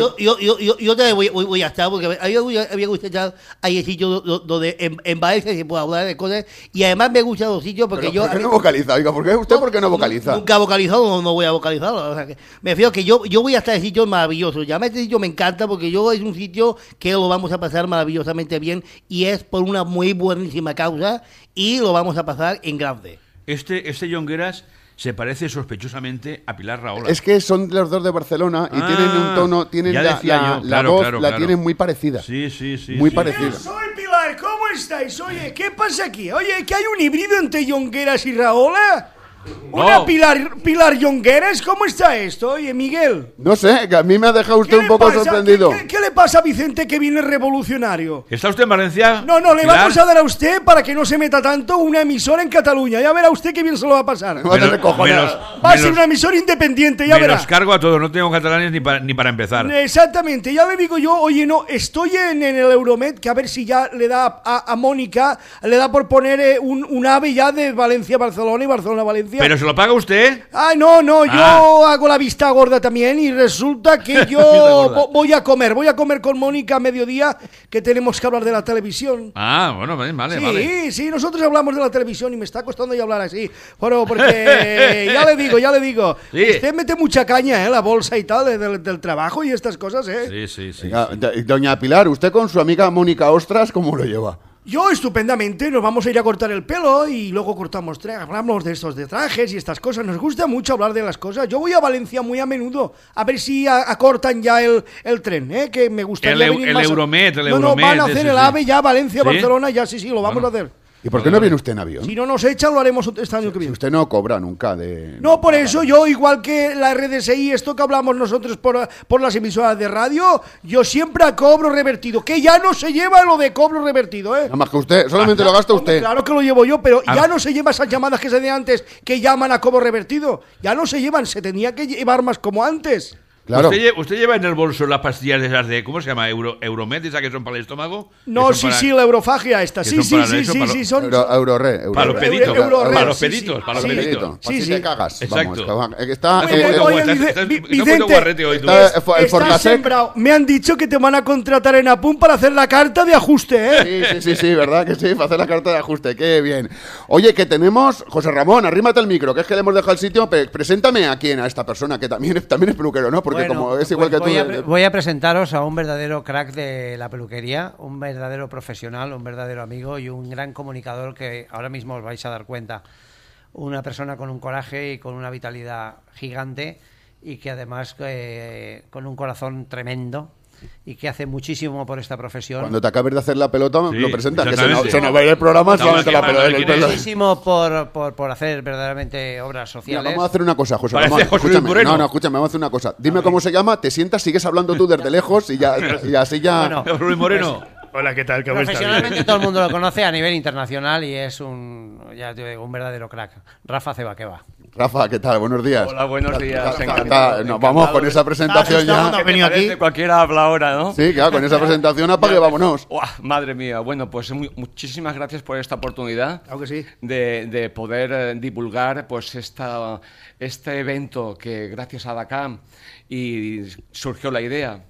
yo también voy a estar, porque a mí me gusta estar ahí en sitios donde en Valencia se puede hablar de cosas, y además me gustan los sitios porque ¿Por qué no vocaliza? Oiga, ¿por qué no vocaliza? Nunca he vocalizado, no voy a vocalizar. O sea, que me refiero que yo voy a estar en sitios maravillosos. Ya este sitio me encanta porque es un sitio que lo vamos a pasar maravillosamente bien y es por una muy buenísima causa y lo vamos a pasar en grande. Este Jongueras se parece sospechosamente a Pilar Rahola. Es que son los dos de Barcelona y tienen un tono, tienen la voz, la tienen muy parecida. Sí. Muy parecida. Soy Pilar, ¿cómo estáis? Oye, ¿qué pasa aquí? Oye, ¿que hay un híbrido entre Jongueras y Rahola? ¿Una Pilar Jongueras? ¿Cómo está esto? Oye, Miguel. No sé, que a mí me ha dejado usted un poco sorprendido. ¿Qué le pasa a Vicente, que viene revolucionario? ¿Está usted en Valencia? No, le vamos a dar a usted, para que no se meta tanto, una emisora en Cataluña. Ya verá usted qué bien se lo va a pasar. Va a ser una emisora independiente, ya verá. Me los cargo a todos, no tengo catalanes ni para empezar. Exactamente, ya le digo yo, oye, no, estoy en el Euromed, que a ver si ya le da a Mónica, le da por poner un AVE ya de Valencia-Barcelona y Barcelona-Valencia. ¿Pero se lo paga usted? Ay, no, yo hago la vista gorda también y resulta que yo voy a comer con Mónica a mediodía, que tenemos que hablar de la televisión. Ah, bueno, vale. Sí, nosotros hablamos de la televisión y me está costando ya hablar así. Bueno, porque ya le digo, sí. Usted mete mucha caña, la bolsa y tal, del trabajo y estas cosas, Sí. Doña Pilar, ¿usted con su amiga Mónica Ostras cómo lo lleva? Yo estupendamente, nos vamos a ir a cortar el pelo y luego hablamos de estos de trajes y estas cosas. Nos gusta mucho hablar de las cosas. Yo voy a Valencia muy a menudo a ver si acortan ya el tren, que me gustaría venir más. El Euromed. No, van a hacer el AVE ya, Valencia, Barcelona, ya sí, lo vamos a hacer. ¿Y por qué no viene usted en avión? Si no nos echan, lo haremos este año que viene. Si usted no cobra nunca de... No, por eso yo, igual que la RDSI, esto que hablamos nosotros por las emisoras de radio, yo siempre cobro revertido, que ya no se lleva lo de cobro revertido, Nada más que usted, solamente lo gasta usted. Claro que lo llevo yo, pero ya no se lleva esas llamadas que se de antes, que llaman a cobro revertido. Ya no se llevan, se tenía que llevar más como antes. Claro. ¿Usted lleva en el bolso las pastillas de esas de, ¿cómo se llama? Euromed, esas que son para el estómago? No, sí, la eurofagia esta. Sí, son... Eurorre. Para los peditos. Para los peditos. Sí, te cagas. Exacto. Vamos, Está sembrado. Me han dicho que te van a contratar en Apun para hacer la carta de ajuste, ¿eh? Sí, ¿verdad que sí? Para hacer la carta de ajuste. Qué bien. Oye, que tenemos... José Ramón, arrímate el micro, que es que le hemos dejado el sitio. Preséntame a esta persona, que también es peluquero, ¿no? Porque como es igual que tú... Voy a presentaros a un verdadero crack de la peluquería, un verdadero profesional, un verdadero amigo y un gran comunicador que ahora mismo os vais a dar cuenta. Una persona con un coraje y con una vitalidad gigante y que además con un corazón tremendo y que hace muchísimo por esta profesión. Cuando te acabes de hacer la pelota, lo presentas, que se nos va a ir el programa si haces la pelota. Muchísimo por hacer verdaderamente obras sociales. Mira, vamos a hacer una cosa, José Ramón. Escúchame, vamos a hacer una cosa. Dime cómo se llama, te sientas, sigues hablando tú desde lejos y así ya... Bueno, Luis Moreno. Hola, ¿qué tal? ¿Cómo estás? Profesionalmente todo el mundo lo conoce a nivel internacional y es un verdadero crack. Rafa Cebaqueva. Rafa, ¿qué tal? Buenos días. Hola, buenos días. Nos vamos con esa presentación ya. Venido aquí. Cualquiera habla ahora, ¿no? Sí, claro, con esa presentación apague, vámonos. Madre mía. Bueno, pues muchísimas gracias por esta oportunidad. Claro que sí. De poder divulgar pues este evento que gracias a Adacam y surgió la idea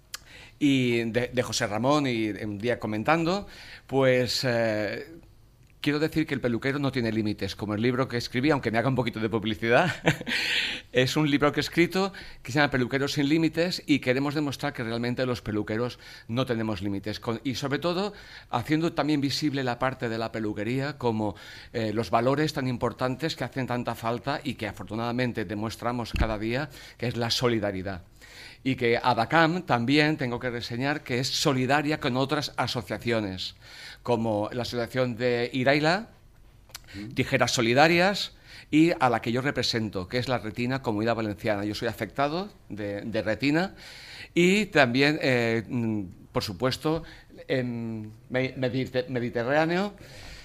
y de José Ramón y un día comentando, pues quiero decir que el peluquero no tiene límites, como el libro que escribí, aunque me haga un poquito de publicidad. Es un libro que he escrito que se llama Peluqueros sin límites y queremos demostrar que realmente los peluqueros no tenemos límites. Y sobre todo haciendo también visible la parte de la peluquería como los valores tan importantes que hacen tanta falta y que afortunadamente demostramos cada día, que es la solidaridad. Y que Adacam también, tengo que reseñar, que es solidaria con otras asociaciones, como la asociación de Iraila, Tijeras Solidarias, y a la que yo represento, que es la Retina Comunidad Valenciana. Yo soy afectado de retina y también, por supuesto, en Mediterráneo.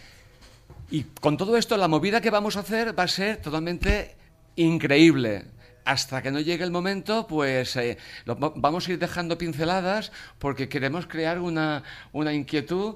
Y con todo esto, la movida que vamos a hacer va a ser totalmente increíble. Hasta que no llegue el momento, pues vamos a ir dejando pinceladas porque queremos crear una inquietud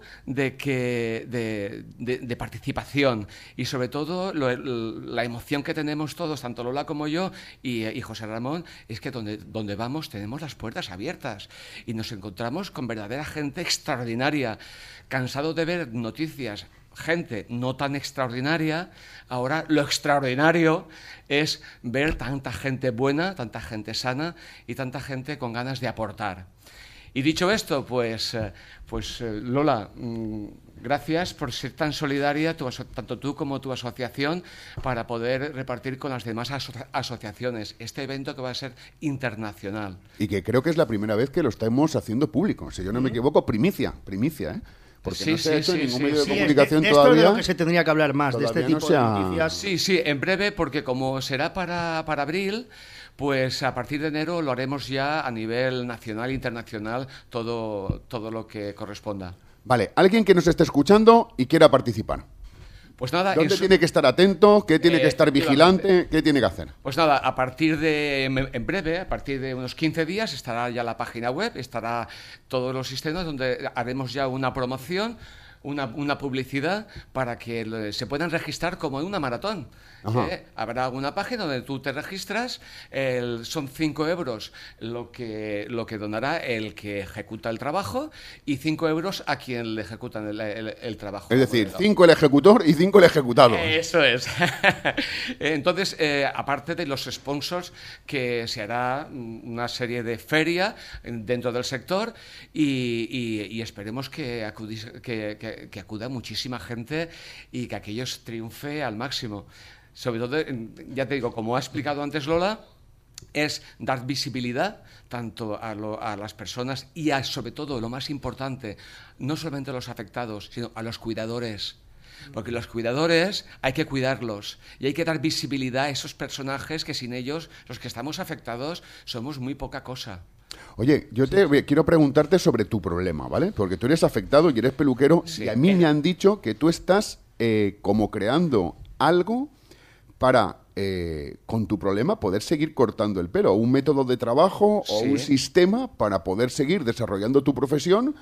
de participación y sobre todo la emoción que tenemos todos, tanto Lola como yo y José Ramón, es que donde vamos tenemos las puertas abiertas y nos encontramos con verdadera gente extraordinaria, cansado de ver noticias, gente no tan extraordinaria. Ahora lo extraordinario es ver tanta gente buena, tanta gente sana y tanta gente con ganas de aportar. Y dicho esto, pues Lola, gracias por ser tan solidaria, tanto tú como tu asociación, para poder repartir con las demás asociaciones este evento que va a ser internacional. Y que creo que es la primera vez que lo estamos haciendo público. Si yo no me equivoco, primicia, ¿eh? Porque no se ha hecho en ningún medio de comunicación esto todavía. De lo que se tendría que hablar más, de este tipo de noticias. Sí, en breve, porque como será para abril, pues a partir de enero lo haremos ya a nivel nacional e internacional, todo lo que corresponda. Vale, alguien que nos esté escuchando y quiera participar. Pues nada, ¿dónde tiene que estar atento? ¿Qué tiene que estar vigilante? ¿Qué tiene que hacer? Pues nada, en breve, a partir de unos 15 días, estará ya la página web, estará todos los sistemas donde haremos ya una promoción, una publicidad para que se puedan registrar como en una maratón. Habrá una página donde tú te registras, son 5 euros lo que donará el que ejecuta el trabajo y 5 euros a quien le ejecutan el trabajo. Es decir, 5 el ejecutor y 5 el ejecutado. Eso es. Entonces, aparte de los sponsors, que se hará una serie de feria dentro del sector y esperemos que acuda muchísima gente y que aquello triunfe al máximo. Sobre todo, ya te digo, como ha explicado antes Lola, es dar visibilidad tanto a las personas y sobre todo, lo más importante, no solamente a los afectados, sino a los cuidadores. Porque los cuidadores hay que cuidarlos y hay que dar visibilidad a esos personajes que sin ellos, los que estamos afectados, somos muy poca cosa. Oye, yo quiero preguntarte sobre tu problema, ¿vale? Porque tú eres afectado y eres peluquero y a mí me han dicho que tú estás como creando algo para con tu problema, poder seguir cortando el pelo. Un método de trabajo o un sistema para poder seguir desarrollando tu profesión,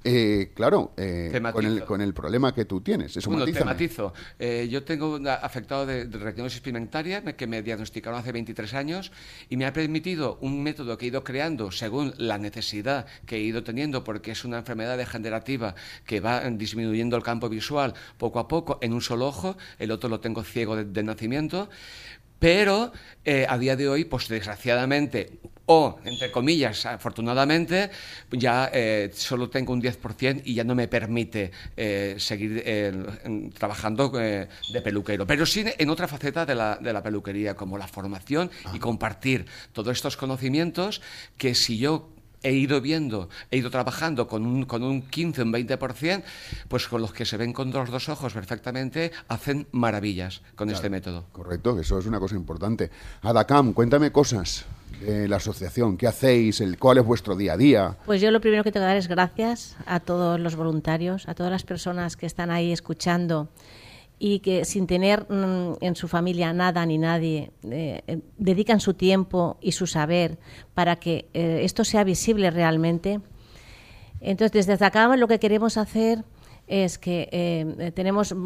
con el problema que tú tienes. Eso te matizo. Yo tengo afectado de retinosis pigmentaria que me diagnosticaron hace 23 años y me ha permitido un método que he ido creando según la necesidad que he ido teniendo, porque es una enfermedad degenerativa que va disminuyendo el campo visual poco a poco en un solo ojo, el otro lo tengo ciego de nacimiento. Pero a día de hoy, pues desgraciadamente, o entre comillas, afortunadamente, ya solo tengo un 10% y ya no me permite seguir trabajando de peluquero. Pero sí en otra faceta de la peluquería, como la formación y compartir todos estos conocimientos que si yo he ido trabajando con un 15, un 20%, pues con los que se ven con los dos ojos perfectamente, hacen maravillas con este método. Correcto, eso es una cosa importante. Adacam, cuéntame cosas de la asociación, ¿qué hacéis? ¿Cuál es vuestro día a día? Pues yo lo primero que tengo que dar es gracias a todos los voluntarios, a todas las personas que están ahí escuchando y que sin tener en su familia nada ni nadie, dedican su tiempo y su saber para que esto sea visible realmente. Entonces, desde acá lo que queremos hacer es que tenemos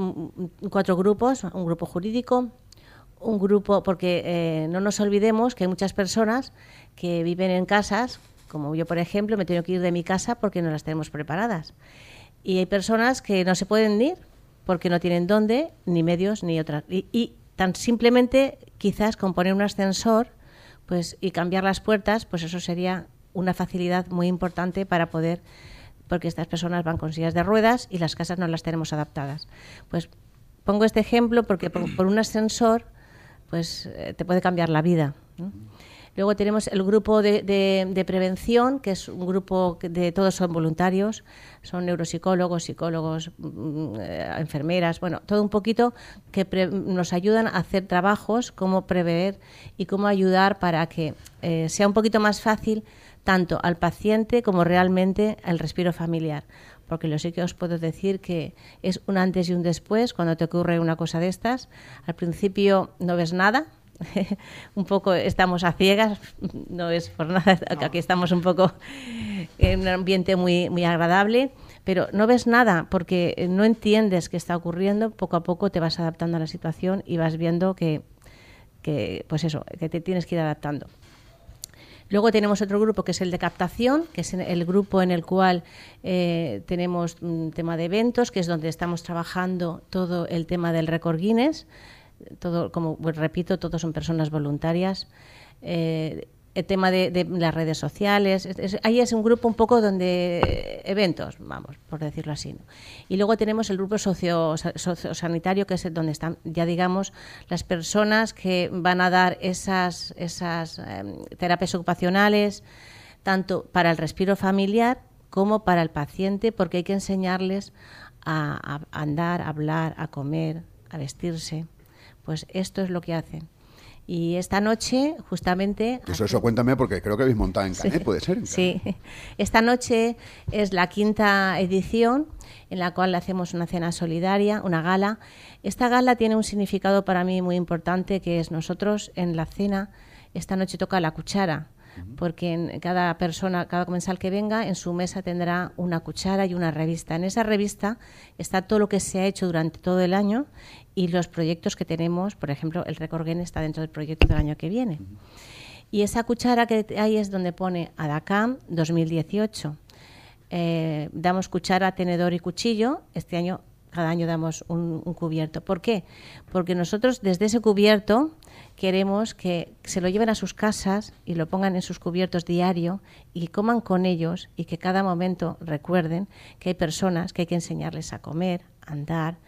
4 grupos, un grupo jurídico, un grupo, porque no nos olvidemos que hay muchas personas que viven en casas, como yo, por ejemplo, me tengo que ir de mi casa porque no las tenemos preparadas. Y hay personas que no se pueden ir porque no tienen dónde, ni medios, ni otras. Y tan simplemente, quizás con poner un ascensor pues y cambiar las puertas, pues eso sería una facilidad muy importante para poder, porque estas personas van con sillas de ruedas y las casas no las tenemos adaptadas. Pues pongo este ejemplo porque por un ascensor pues te puede cambiar la vida, ¿no? Luego tenemos el grupo de prevención, que es un grupo de todos son voluntarios, son neuropsicólogos, psicólogos, enfermeras, bueno, todo un poquito que nos ayudan a hacer trabajos, cómo prever y cómo ayudar para que sea un poquito más fácil tanto al paciente como realmente al respiro familiar. Porque lo sí que os puedo decir que es un antes y un después cuando te ocurre una cosa de estas. Al principio no ves nada. Un poco estamos a ciegas, no es por nada, no. Aquí estamos un poco en un ambiente muy, muy agradable, pero no ves nada porque no entiendes qué está ocurriendo. Poco a poco te vas adaptando a la situación y vas viendo que pues eso, que te tienes que ir adaptando. Luego tenemos otro grupo que es el de captación, que es el grupo en el cual tenemos un tema de eventos, que es donde estamos trabajando todo el tema del récord Guinness. Todo, como pues, repito, todos son personas voluntarias. El tema de las redes sociales, ahí es un grupo un poco donde eventos, vamos, por decirlo así, ¿no? Y luego tenemos el grupo sociosanitario, que es donde están, ya digamos, las personas que van a dar esas terapias ocupacionales, tanto para el respiro familiar como para el paciente, porque hay que enseñarles a andar, a hablar, a comer, a vestirse. Pues esto es lo que hacen. Y esta noche, justamente... Eso cuéntame, porque creo que habéis montado en Canet, sí, ¿puede ser? Sí. Esta noche es la 5ª edición, en la cual hacemos una cena solidaria, una gala. Esta gala tiene un significado para mí muy importante, que es nosotros en la cena, esta noche toca la cuchara, porque cada comensal que venga, en su mesa tendrá una cuchara y una revista. En esa revista está todo lo que se ha hecho durante todo el año y los proyectos que tenemos. Por ejemplo, el récord Guinness está dentro del proyecto del año que viene. Y esa cuchara que hay es donde pone Adacam 2018. Damos cuchara, tenedor y cuchillo. Este año, cada año damos un cubierto. ¿Por qué? Porque nosotros desde ese cubierto queremos que se lo lleven a sus casas y lo pongan en sus cubiertos diario y coman con ellos, y que cada momento recuerden que hay personas que hay que enseñarles a comer, a andar.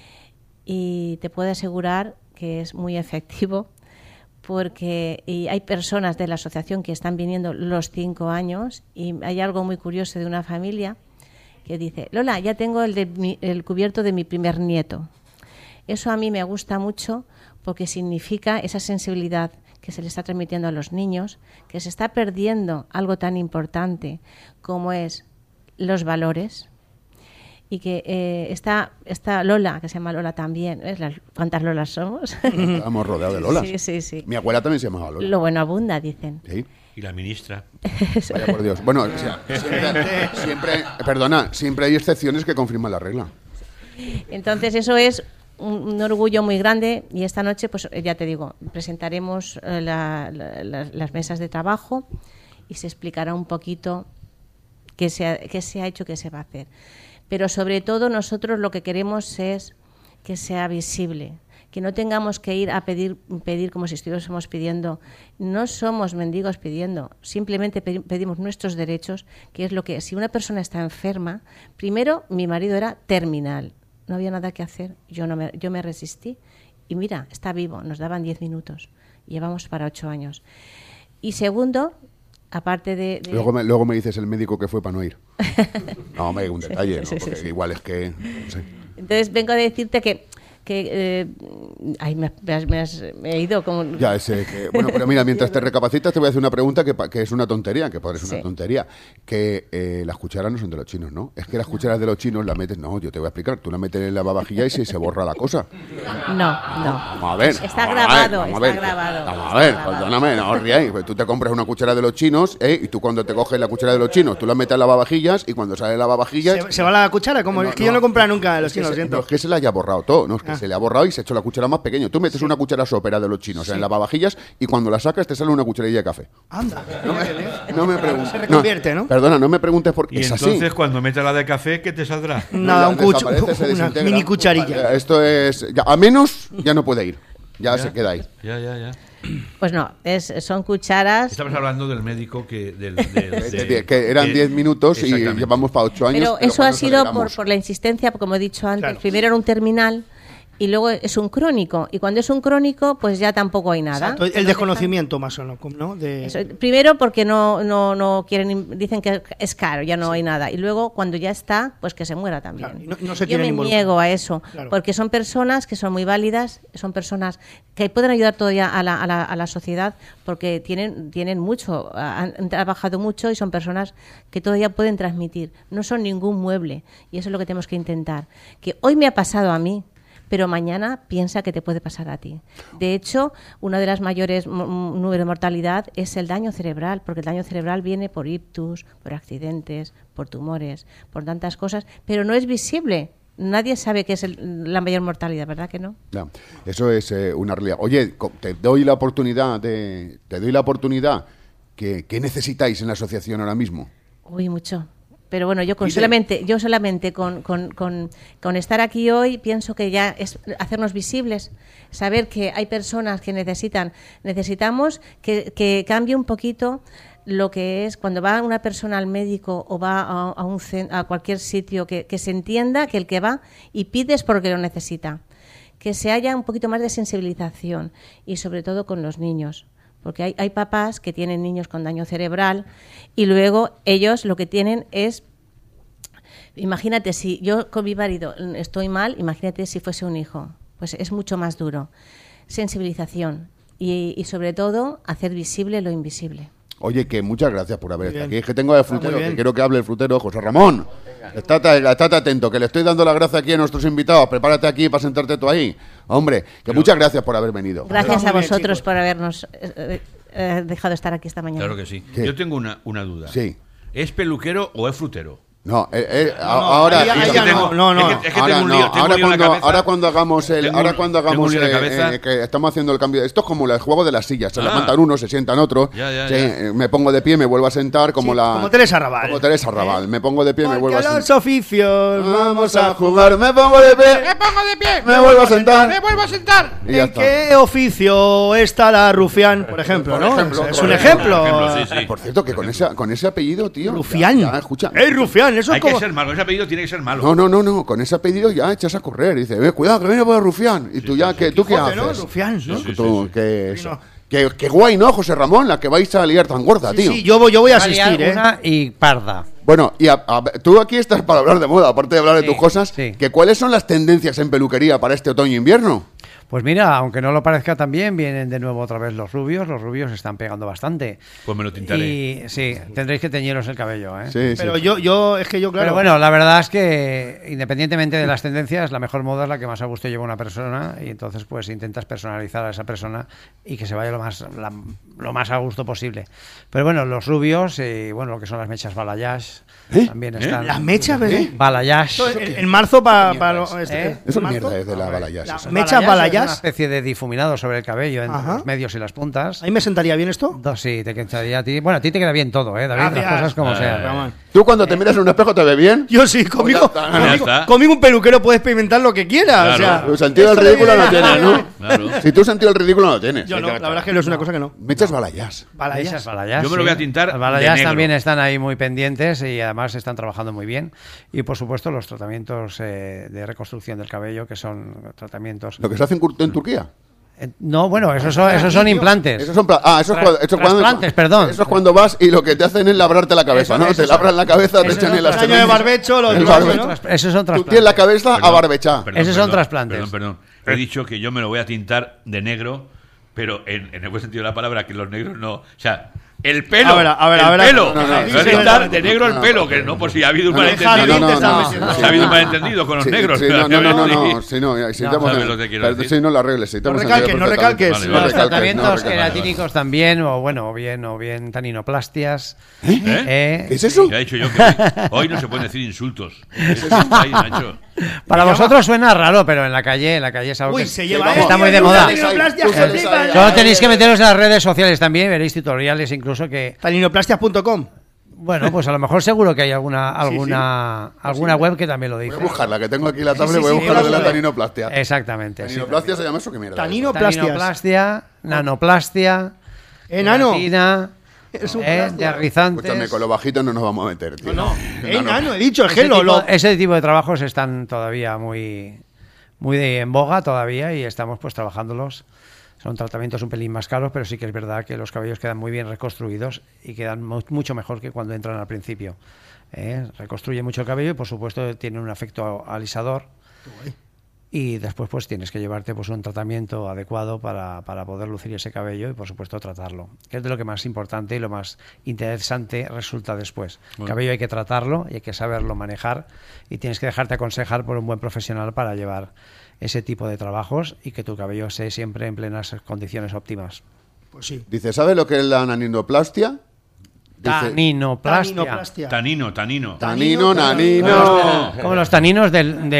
Y te puedo asegurar que es muy efectivo, porque hay personas de la asociación que están viniendo los 5 años, y hay algo muy curioso de una familia que dice: Lola, ya tengo el cubierto de mi primer nieto. Eso a mí me gusta mucho, porque significa esa sensibilidad que se le está transmitiendo a los niños, que se está perdiendo algo tan importante como es los valores, y que esta Lola, que se llama Lola también, ¿ves cuántas Lolas somos? Estamos rodeados de Lolas. Sí. Mi abuela también se llamaba Lola. Lo bueno abunda, dicen. Sí. Y la ministra. Vaya por Dios. Bueno, siempre hay excepciones que confirman la regla. Entonces eso es un orgullo muy grande y esta noche, pues ya te digo, presentaremos las mesas de trabajo y se explicará un poquito qué se ha hecho, qué se va a hacer. Pero sobre todo nosotros lo que queremos es que sea visible, que no tengamos que ir a pedir como si estuviésemos pidiendo. No somos mendigos pidiendo, simplemente pedimos nuestros derechos, que es lo que, si una persona está enferma, primero mi marido era terminal, no había nada que hacer, yo me resistí y mira, está vivo, nos daban 10 minutos, llevamos para 8 años. Y segundo, aparte de... Luego me dices el médico que fue para no ir. No, un detalle, ¿no? Porque igual es que... No sé. Entonces vengo a decirte que me he ido como... Ya, bueno, pero mira, mientras te recapacitas te voy a hacer una pregunta que es una tontería, que podría ser una tontería, que las cucharas no son de los chinos, ¿no? Es que las cucharas de los chinos las metes... No, yo te voy a explicar, tú las metes en la lavavajilla y se borra la cosa. No. Vamos a ver. Está grabado. Vamos a ver, perdóname, no os riáis. Pues tú te compras una cuchara de los chinos, y tú cuando te coges la cuchara de los chinos, tú la metes en lavavajillas y cuando sale la lavavajillas... ¿Se va la cuchara? Como es que yo no he comprado nunca de los chinos, lo siento. No, es que se la haya borrado todo, no, es que se le ha borrado y se ha hecho la cuchara más pequeña. Tú metes una cuchara sopera de los chinos en lavavajillas y cuando la sacas te sale una cucharilla de café. Anda. No me preguntes. Se reconvierte, ¿no? Perdona, no me preguntes por qué es así. Y entonces cuando metes la de café, ¿qué te saldrá? Nada, una mini cucharilla. Esto es... a menos ya no puede ir. Ya se queda ahí. Ya. Pues no, son cucharas... Estamos hablando del médico que eran 10 minutos y llevamos para 8 años. Pero eso ha sido por la insistencia, como he dicho antes. Claro. Primero era un terminal y luego es un crónico. Y cuando es un crónico, pues ya tampoco hay nada. Exacto. El desconocimiento más o menos, ¿no? Eso, primero porque no quieren, dicen que es caro, ya no hay nada. Y lugo cuando ya está, pues que se muera también. Claro, no se Yo me niego a eso, claro. Porque son personas que son muy válidas, son personas que pueden ayudar todavía a la sociedad porque tienen mucho, han trabajado mucho y son personas que todavía pueden transmitir. No son ningún mueble y eso es lo que tenemos que intentar. Que hoy me ha pasado a mí, pero mañana piensa que te puede pasar a ti. De hecho, una de las mayores números de mortalidad es el daño cerebral, porque el daño cerebral viene por ictus, por accidentes, por tumores, por tantas cosas, pero no es visible. Nadie sabe qué es la mayor mortalidad, ¿verdad que no? No, eso es una realidad. Oye, te doy la oportunidad, ¿qué necesitáis en la asociación ahora mismo? Uy, mucho. Pero bueno, yo solamente con estar aquí hoy pienso que ya es hacernos visibles, saber que hay personas que necesitamos que cambie un poquito lo que es cuando va una persona al médico o va a cualquier sitio, que se entienda que el que va y pides porque lo necesita, que se haya un poquito más de sensibilización y sobre todo con los niños. Porque hay papás que tienen niños con daño cerebral y luego ellos lo que tienen es... Imagínate, si yo con mi marido estoy mal, imagínate si fuese un hijo. Pues es mucho más duro. Sensibilización y sobre todo hacer visible lo invisible. Oye, que muchas gracias por haber estado aquí. Es que tengo al frutero, que quiero que hable el frutero, José Ramón. Estate atento, que le estoy dando la gracia aquí a nuestros invitados. Prepárate aquí para sentarte tú ahí. Hombre, que muchas gracias por haber venido. Gracias a vosotros por habernos dejado estar aquí esta mañana. Claro que sí. ¿Qué? Yo tengo una duda. Sí. ¿Es peluquero o es frutero? No, ahora cuando hagamos que estamos haciendo el cambio, esto es como el juego de las sillas, se levantan unos, se sientan otros, me pongo de pie, me vuelvo a sentar como Teresa Raval. Como Teresa Raval, me pongo de pie, me vuelvo a sentar. Los oficios, vamos a jugar, me pongo de pie, me vuelvo a sentar. ¿En qué oficio estará Rufián, por ejemplo, no? Es un ejemplo. Por cierto, que con ese apellido, tío. Rufián. Escucha. Rufián. Eso hay como... que ser malo, ese apellido tiene que ser malo. No, con ese apellido ya echas a correr. Dice, cuidado, que viene por Rufián. Y tú ya, ¿tú qué haces? ¿No? Rufián, ¿no? Qué guay, ¿no, José Ramón? La que vais a liar tan gorda, tío. Sí, yo voy a asistir, Una y parda. Bueno, y tú aquí estás para hablar de moda, aparte de hablar de tus cosas. Sí. ¿Cuáles son las tendencias en peluquería para este otoño e invierno? Pues mira, aunque no lo parezca también, vienen de nuevo otra vez los rubios están pegando bastante. Pues me lo tintaré. Y sí, tendréis que teñiros el cabello, ¿eh? Sí, Pero sí. yo, claro. Pero bueno, la verdad es que independientemente de las tendencias, la mejor moda es la que más a gusto lleva una persona y entonces pues intentas personalizar a esa persona y que se vaya lo más a gusto posible. Pero bueno, los rubios y bueno, lo que son las mechas balayage también están. Las mechas, ¿verdad? Balayage. En marzo para Eso es mierda, es de la balayage. Las mechas balayage. Es una especie de difuminado sobre el cabello entre Ajá. los medios y las puntas. ¿Ahí me sentaría bien esto? Sí, te quedaría a ti. Bueno, a ti te queda bien todo, David, Gracias. las cosas como sean. ¿Tú cuando te miras en un espejo te ves bien? Yo sí, conmigo, Pues ya está. conmigo un peluquero puede experimentar lo que quiera. Claro. O sea, Tu sentido del ridículo no tienes, ¿no? Claro. Si tú sentido del ridículo no tienes. yo no, la verdad es que no es una cosa que no. Me echas balayage. Esas balayage, Yo me lo voy a tintar Las de balayage negro. también están ahí muy pendientes y además están trabajando muy bien. Y por supuesto los tratamientos de reconstrucción del cabello, que son tratamientos... Lo que se hace en Turquía. No, bueno, esos son implantes. Esos son Trasplantes, perdón. Eso es cuando vas y lo que te hacen es labrarte la cabeza, ¿no? Te labran la cabeza, te eso echan es el otro Año de barbecho, los El demás, barbecho. ¿no? Esos son Tú trasplantes. tienes la cabeza a barbechá. Esos son trasplantes. Perdón. He dicho que yo me lo voy a tintar de negro, pero en el buen sentido de la palabra, que los negros no... O sea, el pelo. A ver, el pelo. no, Me voy a tintar de negro el pelo, que no, por si ha habido un malentendido. Si ha habido un malentendido con los negros. Sí, no. Si sabes lo que quiero decir. Si no lo arregles. No recalques. Vale, Los vale. tratamientos queratínicos también, o bien taninoplastias. ¿Qué es eso? Ya he dicho yo que hoy no se pueden decir insultos. Eso está ahí, Nacho. Para vosotros suena raro, pero en la calle es algo Uy, que se lleva está muy de tío, moda. taninoplastia, Tú sales flipa, ahí. ¿no? Solo tenéis que meteros en las redes sociales también, veréis tutoriales incluso que... Taninoplastias.com. Bueno, pues a lo mejor seguro que hay alguna web que también lo dice. Voy a buscarla, que tengo aquí la tablet, Sí, voy a buscar la de la sí. taninoplastia. Exactamente. sí. ¿Taninoplastia se llama eso? ¿Qué mierda? Taninoplastias. Tanинoplastia, nanoplastia, Enano. queratina, Es un de Escúchame, rizantes. con lo bajito no nos vamos a meter, tío. Enano, he dicho, es Ese que ese tipo de trabajos están todavía muy en boga todavía y estamos pues trabajándolos. Son tratamientos un pelín más caros, pero sí que es verdad que los cabellos quedan muy bien reconstruidos y quedan mucho mejor que cuando entran al principio. Reconstruye mucho el cabello y por supuesto tiene un efecto alisador. Y después pues tienes que llevarte pues un tratamiento adecuado para poder lucir ese cabello y por supuesto tratarlo, que es de lo que más importante y lo más interesante resulta después. El cabello hay que tratarlo y hay que saberlo manejar y tienes que dejarte aconsejar por un buen profesional para llevar ese tipo de trabajos y que tu cabello esté siempre en plenas condiciones óptimas. Pues sí. Dice, ¿sabes lo que es la naninoplastia? Dice, Taninoplasia. Tanino. Tanino, nanino. Como los taninos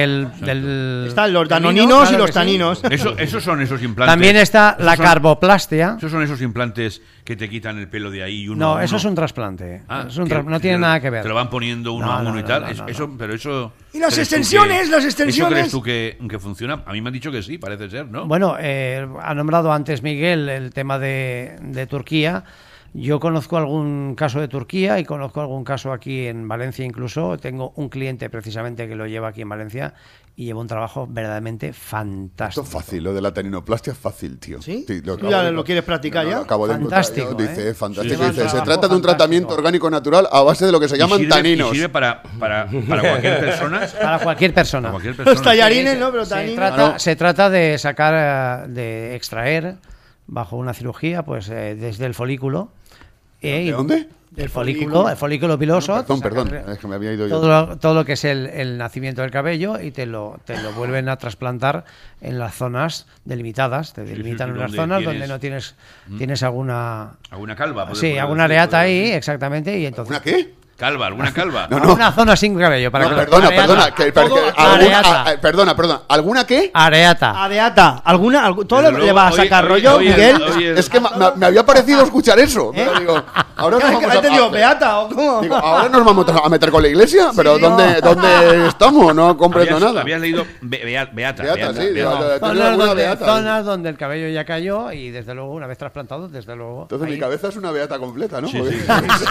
del Están los danoninos claro y los que sí. taninos. Esos son esos implantes. También está la Esos son- carboplastia. Esos son esos implantes que te quitan el pelo de ahí uno a No, uno. eso es un trasplante. Ah, Es un que- no tiene que nada que ver. Te lo van poniendo uno No, a uno no, y no, tal. no, no, Eso, no. pero eso. ¿Y las ¿crees tú extensiones? que- Las ¿Eso extensiones? crees tú que funciona? A mí me han dicho que sí, parece ser, ¿no? Bueno, ha nombrado antes Miguel el tema de Turquía. Yo conozco algún caso de Turquía y conozco algún caso aquí en Valencia incluso. Tengo un cliente precisamente que lo lleva aquí en Valencia y lleva un trabajo verdaderamente Esto fantástico. es fácil, lo de la taninoplastia es fácil, tío. ¿Sí? lo ¿Tú acabo ya de- lo quieres practicar ya? Lo acabo de encontrar yo. Fantástico, Dice, ¿eh? fantástico. Sí, Dice, se trabajo trata de un fantástico. tratamiento orgánico natural a base de lo que se llaman taninos. Y sirve para cualquier persona. Para cualquier persona. Para cualquier Los persona. tallarines, ¿no? Pero Se taninos. trata de sacar, de extraer bajo una cirugía, pues desde el folículo. ¿De dónde? El folículo piloso. Perdón, sacar es que me había ido yo. todo lo que es el nacimiento del cabello y te lo vuelven a trasplantar en las zonas delimitadas. Te delimitan sí, unas donde zonas tienes- donde no tienes alguna... Alguna calva. Sí, alguna areata ahí, exactamente. Y entonces, ¿Una qué? Calva, alguna calva. alguna zona sin cabello. Para No, que perdona, areata. perdona. Areata. Perdona. ¿Alguna qué? Areata. Adeata. ¿Todo Desde le va a luego, sacar hoy- rollo, hoy- Miguel? hoy- Es que me había parecido escuchar eso. Pero digo, ahora nos vamos ¿Qué te digo, a... Beata o cómo? Digo, ahora nos vamos a meter con la iglesia, pero ¿dónde estamos? No comprendo nada. Habías leído Beata. Beata, sí, digo, ¿tienes Zonas alguna donde, beata? zonas donde el cabello ya cayó y desde luego, una vez trasplantado, desde luego. Entonces ahí- mi cabeza es una beata completa, ¿no? Sí, Porque-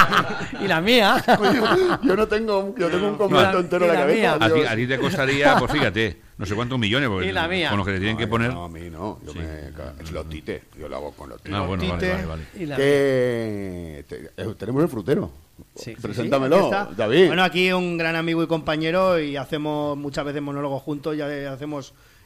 y la mía. Coño, yo no tengo, yo tengo un completo Y entero en la la mía. cabeza. Dios. A ti te costaría, pues fíjate, no sé cuántos millones, porque Y la mía. con los que te tienen que poner. No, a mí no. Es los tite. Yo lo hago con los tite. Ah, bueno, Tite. vale. Y la Tenemos el frutero. Sí. Preséntamelo, Aquí está. David. Bueno, aquí un gran amigo y compañero y hacemos muchas veces monólogos juntos, ya hacemos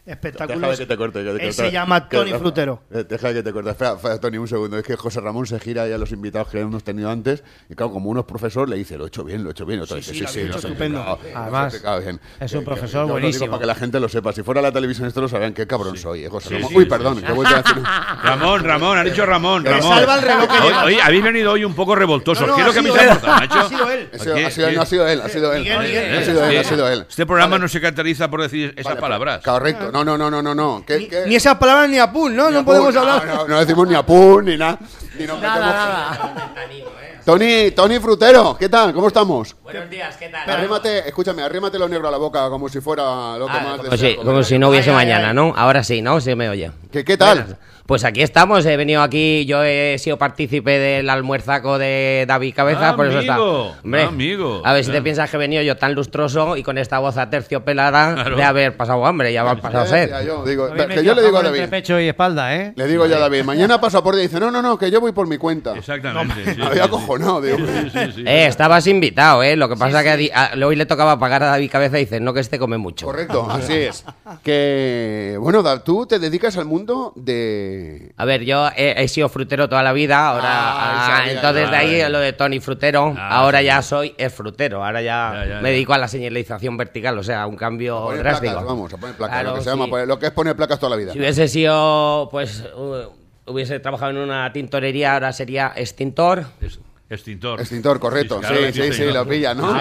espectáculos. Deja que te corte. Se llama Tony Frutero. Deja que te corte. Espera, Tony, un segundo. Es que José Ramón se gira ya a los invitados que hemos tenido antes. Y claro, como uno es profesor, le dice, lo he hecho bien. Otro dice, sí, estupendo. Además, es un profesor yo buenísimo. Digo para que la gente lo sepa. Si fuera la televisión esto lo sabían. Qué cabrón soy, José Ramón. Uy, perdón, que voy a decir. Ramón, ha dicho Ramón. Salva el reloj que lleva. Oye, habéis venido hoy un poco revoltosos. No, ¿Qué es lo que habéis aportado, Nacho? Ha sido él. No ha sido él. Ha sido él. Este programa no se caracteriza por decir esas palabras. Correcto. No. Ni esas palabras ni apun, ¿no? No podemos hablar. No decimos ni apun, ni nada. Nada. Tony Frutero, ¿qué tal? ¿Cómo estamos? Buenos días, ¿qué tal? Arrímate lo negro a la boca como si fuera lo que más deseas. Como si no hubiese mañana, ¿no? Ahora sí, ¿no? Se me oye. ¿Qué tal? Bueno, pues aquí estamos, he venido aquí, yo he sido partícipe del almuerzaco de David Cabezas, por eso está. Hombre, amigo. A ver si te piensas que he venido yo tan lustroso y con esta voz aterciopelada de haber pasado hambre, ya me ha pasado sed. Yo le digo a David. Entre pecho y espalda, ¿eh? Le digo yo a David, mañana pasaporte y dice, no, que yo voy por mi cuenta. Exactamente. Me había acojonado, digo. Estabas invitado, lo que pasa que hoy le tocaba pagar a David Cabeza y dices, no, que este come mucho. Correcto, así es. Que, bueno, tú te dedicas al mundo de... A ver, yo he sido frutero toda la vida, ahora entonces de ahí lo de Tony Frutero, ahora ya soy el frutero, ahora ya me dedico a la señalización vertical, o sea, un cambio drástico. Placas, vamos a poner placas, Claro, lo que se llama, lo que es poner placas toda la vida. Si hubiese sido, pues, hubiese trabajado en una tintorería, ahora sería extintor. Extintor, correcto. Sí, lo pilla, ¿no?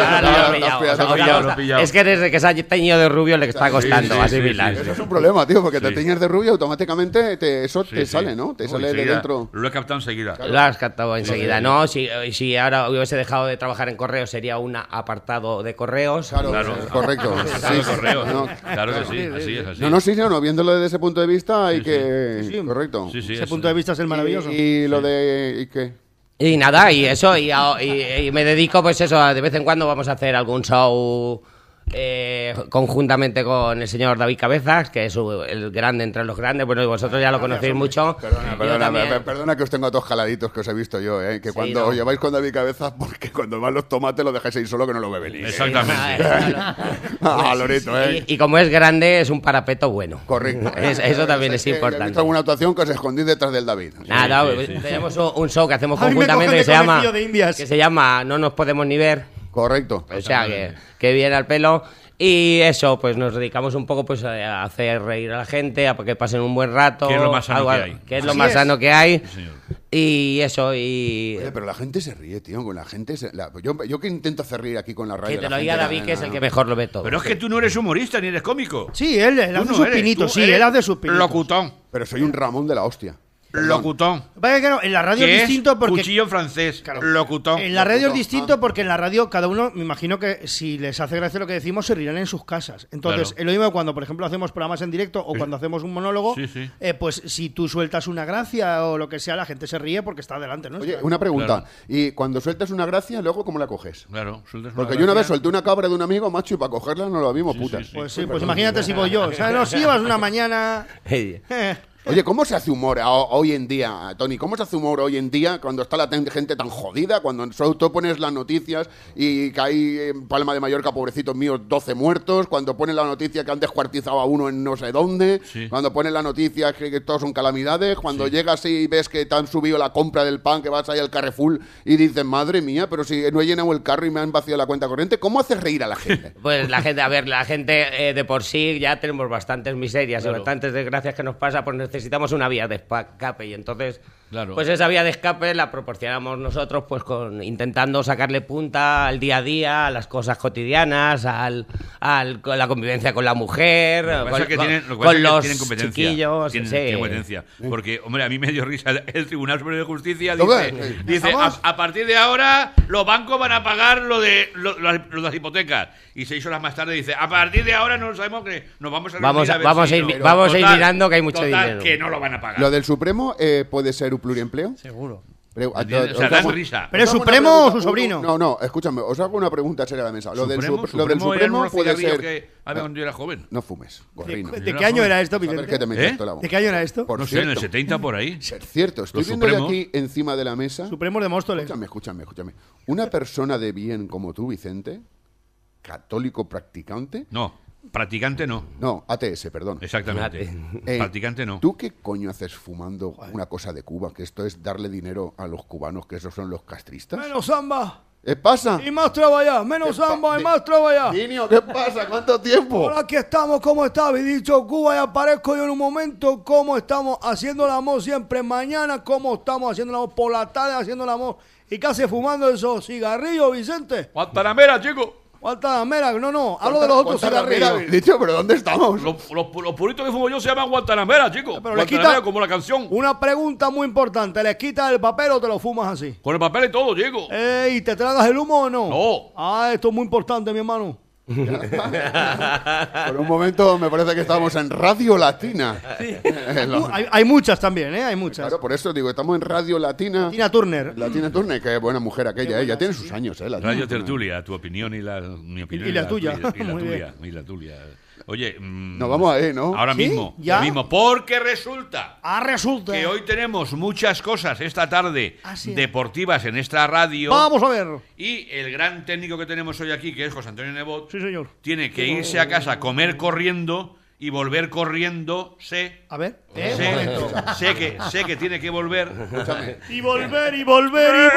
Es que desde que se ha teñido de rubio le está costando asimilar. Eso es un problema, tío, porque te teñes de rubio automáticamente eso te sale, ¿no? Te sale de dentro. Lo he captado enseguida. Lo has captado enseguida, ¿no? Si ahora hubiese dejado de trabajar en correos sería un apartado de correos. Claro. Correcto. Claro que sí, así es. No, viéndolo desde ese punto de vista hay que... Correcto. Ese punto de vista es el maravilloso. ¿Y lo de... ¿Y qué? Y nada, y eso, y me dedico, pues eso, de vez en cuando vamos a hacer algún show conjuntamente con el señor David Cabezas, que es el grande entre los grandes. Bueno, vosotros ya lo conocéis mucho. Perdona que os tengo a todos jaladitos, que os he visto yo, que cuando os lleváis con David Cabezas, porque cuando van los tomates lo dejáis ahí solo, que no lo ve venir. Exactamente. Loreto, y como es grande, es un parapeto bueno. Correcto. Eso también es importante. ¿He visto alguna actuación que os escondís detrás del David? Nada, tenemos un show que hacemos conjuntamente que se llama No nos podemos ni ver. Correcto. O sea, que viene al pelo. Y eso, pues nos dedicamos un poco pues a hacer reír a la gente, a que pasen un buen rato. Que es lo más sano que hay. Que es lo más sano que hay. Sí, y eso, y... Oye, pero la gente se ríe, tío, con la gente... Yo que intento hacer reír aquí con la radio... Que te lo diga David, que es el que mejor lo ve todo. Pero es que tú no eres humorista ni eres cómico. Sí, él hace sus pinitos, él hace sus pinitos. Locutón. Pero soy un Ramón de la hostia. Locutón. Vaya que no, en la radio es distinto porque... Cuchillo francés, locutón. En la radio es distinto porque en la radio cada uno, me imagino que si les hace gracia lo que decimos, se rirán en sus casas. Entonces, es lo mismo cuando, por ejemplo, hacemos programas en directo o cuando hacemos un monólogo, pues si tú sueltas una gracia o lo que sea, la gente se ríe porque está delante, ¿no? Oye, una pregunta. Y cuando sueltas una gracia, luego ¿cómo la coges? Claro, sueltas una porque yo una vez solté una cabra de un amigo, macho, y para cogerla no lo vimos, putas. Pues imagínate si voy yo. O sea, no, si llevas una mañana... Oye, ¿cómo se hace humor hoy en día, Tony? ¿Cómo se hace humor hoy en día cuando está la gente tan jodida? Cuando solo tú pones las noticias y que hay en Palma de Mallorca, pobrecitos míos, 12 muertos. Cuando pones la noticia que han descuartizado a uno en no sé dónde. Sí. Cuando pones la noticia que todos son calamidades. Cuando llegas y ves que te han subido la compra del pan, que vas ahí al Carrefour y dices, madre mía, pero si no he llenado el carro y me han vaciado la cuenta corriente. ¿Cómo haces reír a la gente? Pues la gente, de por sí ya tenemos bastantes miserias y bastantes desgracias que nos pasa, pues necesitamos una vía de escape y entonces pues esa vía de escape la proporcionamos nosotros pues intentando sacarle punta al día a día, a las cosas cotidianas, a la convivencia con la mujer, con los chiquillos. Tienen competencia. Porque, hombre, a mí me dio risa el Tribunal Superior de Justicia dice a partir de ahora los bancos van a pagar lo de las hipotecas. Y 6 horas más tarde dice, a partir de ahora no sabemos que nos vamos a ir mirando que hay mucho dinero. Que no lo van a pagar. ¿Lo del Supremo puede ser un pluriempleo? Seguro. Dan risa. ¿Pero es Supremo o su sobrino? No, escúchame, os hago una pregunta seria a la mesa. Lo del Supremo puede ser... que había cuando yo era joven. No fumes, gorrino. ¿De qué año era esto, Vicente? ¿De qué año era esto? No sé, en el 70 por ahí. Es cierto, estoy viendo de aquí encima de la mesa... Supremos de Móstoles. Escúchame. Una persona de bien como tú, Vicente, católico practicante... No. Practicante no. No, ATS, perdón. Exactamente. Practicante no. ¿Tú qué coño haces fumando una cosa de Cuba? Que esto es darle dinero a los cubanos, que esos son los castristas. Menos samba. ¿Qué pasa? Y más trabajar, menos samba y más trabajar. Niño, ¿qué pasa? ¿Cuánto tiempo? Hola, aquí estamos, ¿cómo está? Habéis dicho Cuba y aparezco yo en un momento. ¿Cómo estamos haciendo el amor siempre? Mañana, ¿cómo estamos haciendo el amor? Por la tarde haciendo el amor. ¿Y qué hace fumando esos cigarrillos, Vicente? Guantanamera, chico. Guantanamera, no, hablo de los otros cigarrillos. Habéis dicho, ¿pero dónde estamos? Los puritos que fumo yo se llaman Guantanamera, chico. Pero les Guantanamera, quita como la canción. una pregunta muy importante. ¿Les quitas el papel o te lo fumas así? Con el papel y todo, chico. ¿Y te tragas el humo o no? No. Esto es muy importante, mi hermano. Por un momento me parece que estábamos en Radio Latina. Sí. Hay muchas también, hay muchas. Claro, por eso digo, estamos en Radio Latina. Tina Turner. Latina Turner, qué buena mujer aquella, ya tiene sus años, la Radio Tertulia, tu opinión y mi opinión. Y la tuya. Y la tuya. Oye, nos vamos ahí, ¿no? Ahora ¿Sí? mismo, ¿Ya? porque resulta resulta que hoy tenemos muchas cosas esta tarde sí. deportivas en esta radio. Vamos a ver. Y el gran técnico que tenemos hoy aquí, que es José Antonio Nebot, Sí, señor. tiene que irse a casa, comer corriendo y volver corriendo. A ver, sé que tiene que volver. Escúchame. Y volver, y volver, y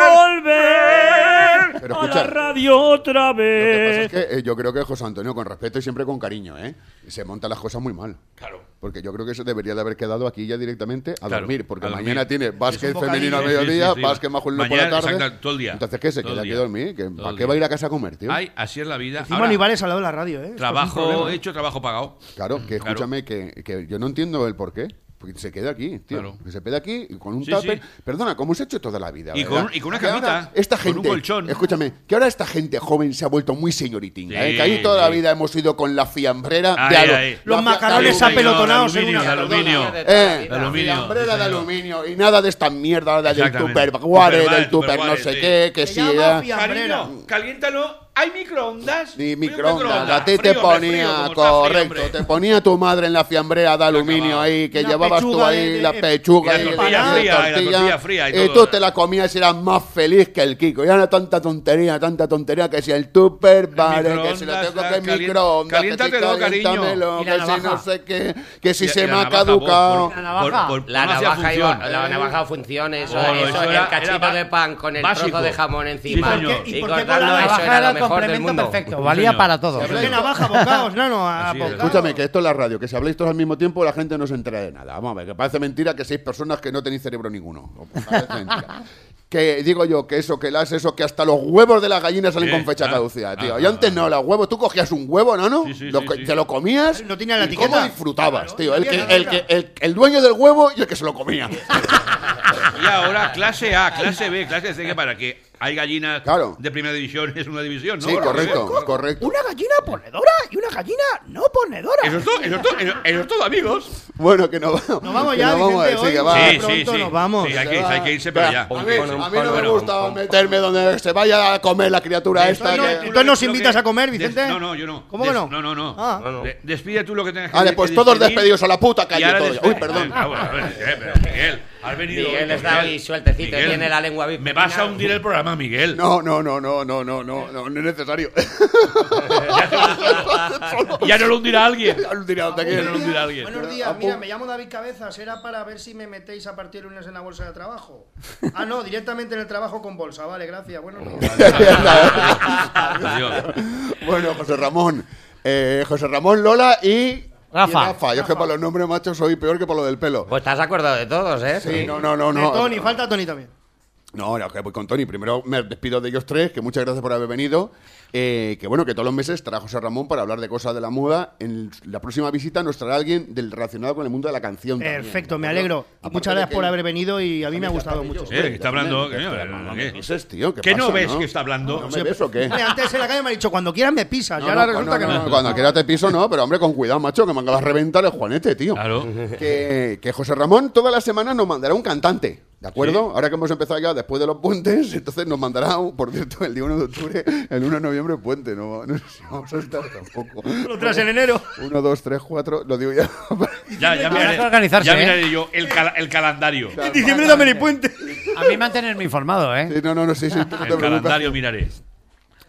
volver. Pero a escucha, la radio otra Lo que vez. pasa es que yo creo que José Antonio, con respeto y siempre con cariño, se monta las cosas muy mal. Claro. Porque yo creo que eso debería de haber quedado aquí ya directamente a Claro, dormir. Porque a dormir. mañana tiene básquet un femenino al bocadillo. mediodía, Sí. básquet masculino por la Mañana, tarde. exacto, todo el día. Entonces, ¿qué? Se Todo queda el aquí día. a dormir. ¿Para Todo qué el va a ir día. a casa a comer, tío? Ay, así es la vida. Encima Ahora, ni vales al lado de la radio, Esto es un trabajo problema. hecho, trabajo pagado. Claro, que Claro. escúchame, que yo no entiendo el por qué. Porque se queda aquí, tío. Claro. Que se queda aquí y con un Sí, tupper. sí. Perdona, como se ha hecho toda la vida. Y ¿verdad? con una Que ahora camita, esta con gente, un colchón. Escúchame, que ahora esta gente joven se ha vuelto muy señoritinga. Sí, Que ahí toda la sí. vida hemos ido con la fiambrera Ay, de ay. Los macarrones de aluminio, apelotonados de en una. aluminio. La aluminio. fiambrera Sí, de señor. aluminio y nada de esta mierda del Exactamente. Tupperware, Tupperware, del Tupper no Tupperware, sé sí. qué, que Se si llama era... fiambrera. Cariño, caliéntalo. ¿Hay microondas? Ni Un microondas, a ti te frío, hombre, ponía, frío, como está frío, correcto, hombre. te ponía tu madre en la fiambrera de aluminio ahí, que Una llevabas tú pechuga ahí de- la pechuga y la y tortilla la fría, y la tortilla fría y y todo. tú te la comías y eras más feliz que el Kiko. Ya no tanta tontería, que si el Tupper, vale, que si lo microondas, tengo que calienta- microondas, que si caliéntatelo, cariño. caliéntamelo, Y la que si no navaja. sé qué, que si Y se la me ha navaja, caducado. La navaja. La no hacía navaja, función. la navaja funciona, eso, Oh, eso, eso el era cachito de pan con el básico. trozo de jamón encima. Sí, señor. ¿Y por qué con cortando la eso navaja era era lo el mejor del complemento mundo. perfecto, Sí, valía señor. para todo. ¿Qué navaja, bocaos? No, Así es. bocaos. Escúchame, que esto es la radio, que si habláis todos al mismo tiempo la gente no se entera de nada. Vamos a ver, que parece mentira que 6 personas que no tenéis cerebro ninguno. Parece mentira. Que digo yo, que eso, que hasta los huevos de las gallinas salen con fecha caducidad, tío. Y antes no, los huevos, tú cogías un huevo, ¿no? Sí, sí, sí. Te lo comías. No tenía la y etiqueta. ¿Cómo disfrutabas, Claro, tío? no tenía la etiqueta. El dueño del huevo y el que se lo comía. Y ahora clase A, clase B, clase C, que para que hay gallinas Claro. de primera división es una división, ¿no? Sí, correcto, correcto. Una gallina ponedora y una gallina no ponedora. Eso es todo, amigos. Bueno, que no vamos. Nos vamos que ya, nos vamos, Vicente, sí, que hoy. va. Sí, pronto sí. nos vamos. Sí, hay que irse, pero ya. A mí no me gusta meterme donde se vaya a comer la criatura esta. Entonces, que- ¿Entonces nos invitas a comer, Vicente? No, yo no. ¿Cómo que no? No. Ah. Despide tú lo que tengas que Vale, pues todos despedir. despedidos a la puta Y calle. ahora todos. despe- Uy, perdón. Bueno, a ver, pero Miguel, has venido. Miguel hoy, está hoy sueltecito, Miguel, tiene la lengua bien Me vas a peinada. hundir el programa, Miguel. No es necesario. Ya no lo hundirá alguien. Ya lo diré hasta aquí. Ya no lo hundirá alguien. Buenos días, mira, me llamo David Cabezas. Era para ver si me metéis a partir de lunes en la bolsa de trabajo. Ah, no, directamente en el trabajo con bolsa. Vale, gracias. Buenos días. Adiós. Bueno, José Ramón, Lola y Rafa. Yo es que para los nombres machos soy peor que para lo del pelo. Pues te has acordado de todos, ¿eh? Sí, no. De Tony, falta Tony también. No, que voy con Tony. Primero me despido de ellos tres, que muchas gracias por haber venido. Que bueno, que todos los meses estará José Ramón para hablar de cosas de la moda. En la próxima visita nos traerá alguien relacionado con el mundo de la canción. Perfecto, también, me ¿de alegro. acuerdo? Y Aparte muchas de gracias que- por haber venido y a mí me ha gustado mucho. Que está hablando. ¿Qué? ¿Qué? Dices, tío, ¿qué ¿Qué no pasa, ves que está hablando? ¿No me ves o qué? Hombre, antes en la calle me ha dicho, cuando quieras me pisas. No, y ahora resulta que no. Cuando quiera te piso, no, pero hombre, con cuidado, macho, que me acabas de reventar el Juanete, tío. Claro. Que José Ramón todas las semanas nos mandará un cantante, ¿de acuerdo? Ahora que hemos empezado ya después de los puentes, entonces nos mandará, por cierto, el día 1 de octubre, el 1 de noviembre, puente, no sé si vamos a estar tampoco. Lo traes en enero. 1, 2, 3, 4, lo digo ya. Ya Habrá miraré, que organizarse, ya ¿eh? miraré yo el calendario. En diciembre también hay puente. A mí mantenerme informado, ¿eh? Sí, no, sí, tú no te El preocupes. calendario miraré.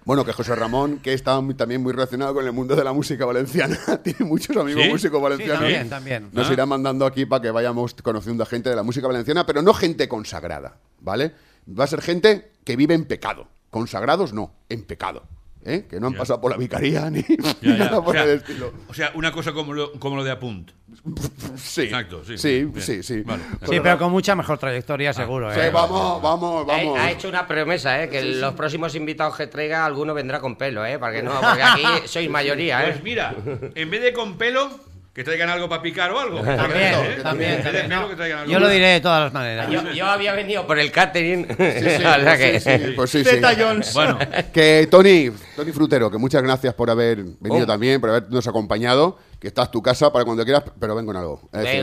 Bueno, que José Ramón, que está también muy relacionado con el mundo de la música valenciana, tiene muchos amigos músicos valencianos. Sí, también. Nos irá mandando aquí para que vayamos conociendo a gente de la música valenciana, pero no gente consagrada, ¿vale? Va a ser gente que vive en pecado. Consagrados no, en pecado. Que no han pasado por la vicaría ni nada por el estilo. O sea, una cosa como lo de Apunt. Sí. Exacto, sí. Sí. Vale. Sí, pero con mucha mejor trayectoria, seguro. Sí, vamos. Ha hecho una promesa, que los próximos invitados que traiga, alguno vendrá con pelo, porque aquí sois mayoría, Pues mira, en vez de con pelo, que traigan algo para picar o algo. También. Yo lo diré de todas las maneras. Yo había venido por el catering. Sí. Zeta Jones. Bueno, que Tony Frutero, que muchas gracias por haber venido también, por habernos acompañado. Que estás tu casa para cuando quieras, pero ven con algo.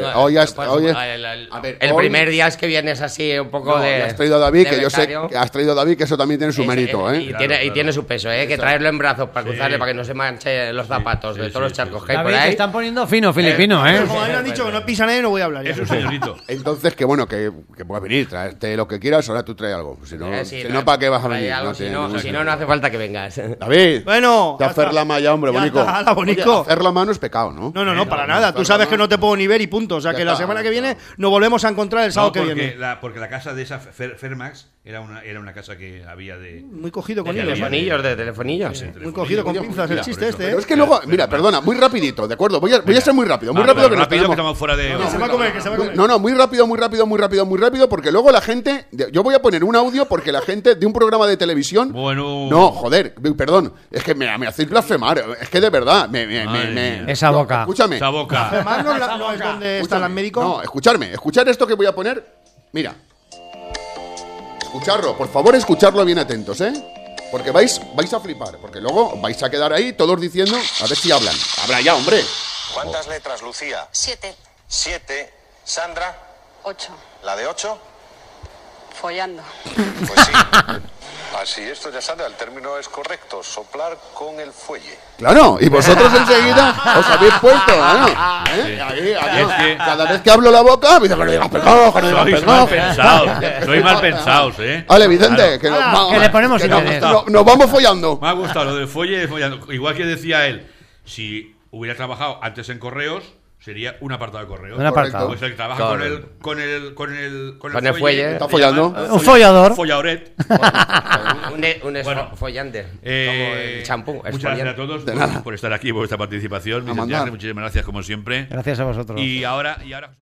El primer día es que vienes así un poco de. Has traído a David, que yo sé que has traído a David, que eso también tiene su mérito, Y tiene su peso, que traerlo en brazos para cruzarle, para que no se manche los zapatos de todos los charcos que hay por David, ahí. te están poniendo fino, filipino, Como a mí me han dicho que no pisa nadie, no voy a hablar. es un señorito. Entonces, que bueno, que puedas venir, traerte lo que quieras, ahora tú traes algo. Si no, ¿para qué vas a venir? Si no, no hace falta que vengas. David, Bueno, te hacer la ya, hombre, bonico. Hacer la mano es pecado, ¿no? No, para nada. Tú sabes que no te puedo ni ver y punto. O sea, que la semana que viene nos volvemos a encontrar el sábado que viene. Porque la casa de esa Fermax era una casa que había de. Muy cogido con hilos. De telefonillos. Muy cogido con pinzas el chiste este, Pero es que luego, mira, perdona, muy rapidito, ¿de acuerdo? Voy a ser muy rápido, que nos que estamos fuera de. Que se va a comer. No, muy rápido, porque luego la gente. Yo voy a poner un audio porque la gente de un programa de televisión. Bueno. No, joder, perdón. Es que me hacéis blasfemar. Es que de verdad. Esa boca. Escúchame. Esa boca. No es donde están las médicos. No, escuchar esto que voy a poner. Mira. Escucharlo, por favor, escucharlo bien atentos, Porque vais a flipar, porque luego vais a quedar ahí todos diciendo, a ver si hablan. Habla ya, hombre. ¿Cuántas letras, Lucía? 7. 7. Sandra. 8. ¿La de 8? Follando. Pues sí. Así, esto ya sabe, el término es correcto, soplar con el fuelle. Claro, y vosotros enseguida os habéis puesto, ahí, cada vez que hablo la boca, me dice que no digas pegado, que no digas pegado. Sois mal pensados, Vale, Vicente, claro. que le ponemos interés. Nos vamos follando. Me ha gustado lo del folle, follando. Igual que decía él, si hubiera trabajado antes en correos, sería un apartado de correos. Un apartado. Pues el que trabaja con el fuelle. Está follando. Un follador. Folladoret. Un follante. Como el champú. Muchas gracias a todos por estar aquí, por vuestra participación. Muchísimas gracias, como siempre. Gracias a vosotros. Y ahora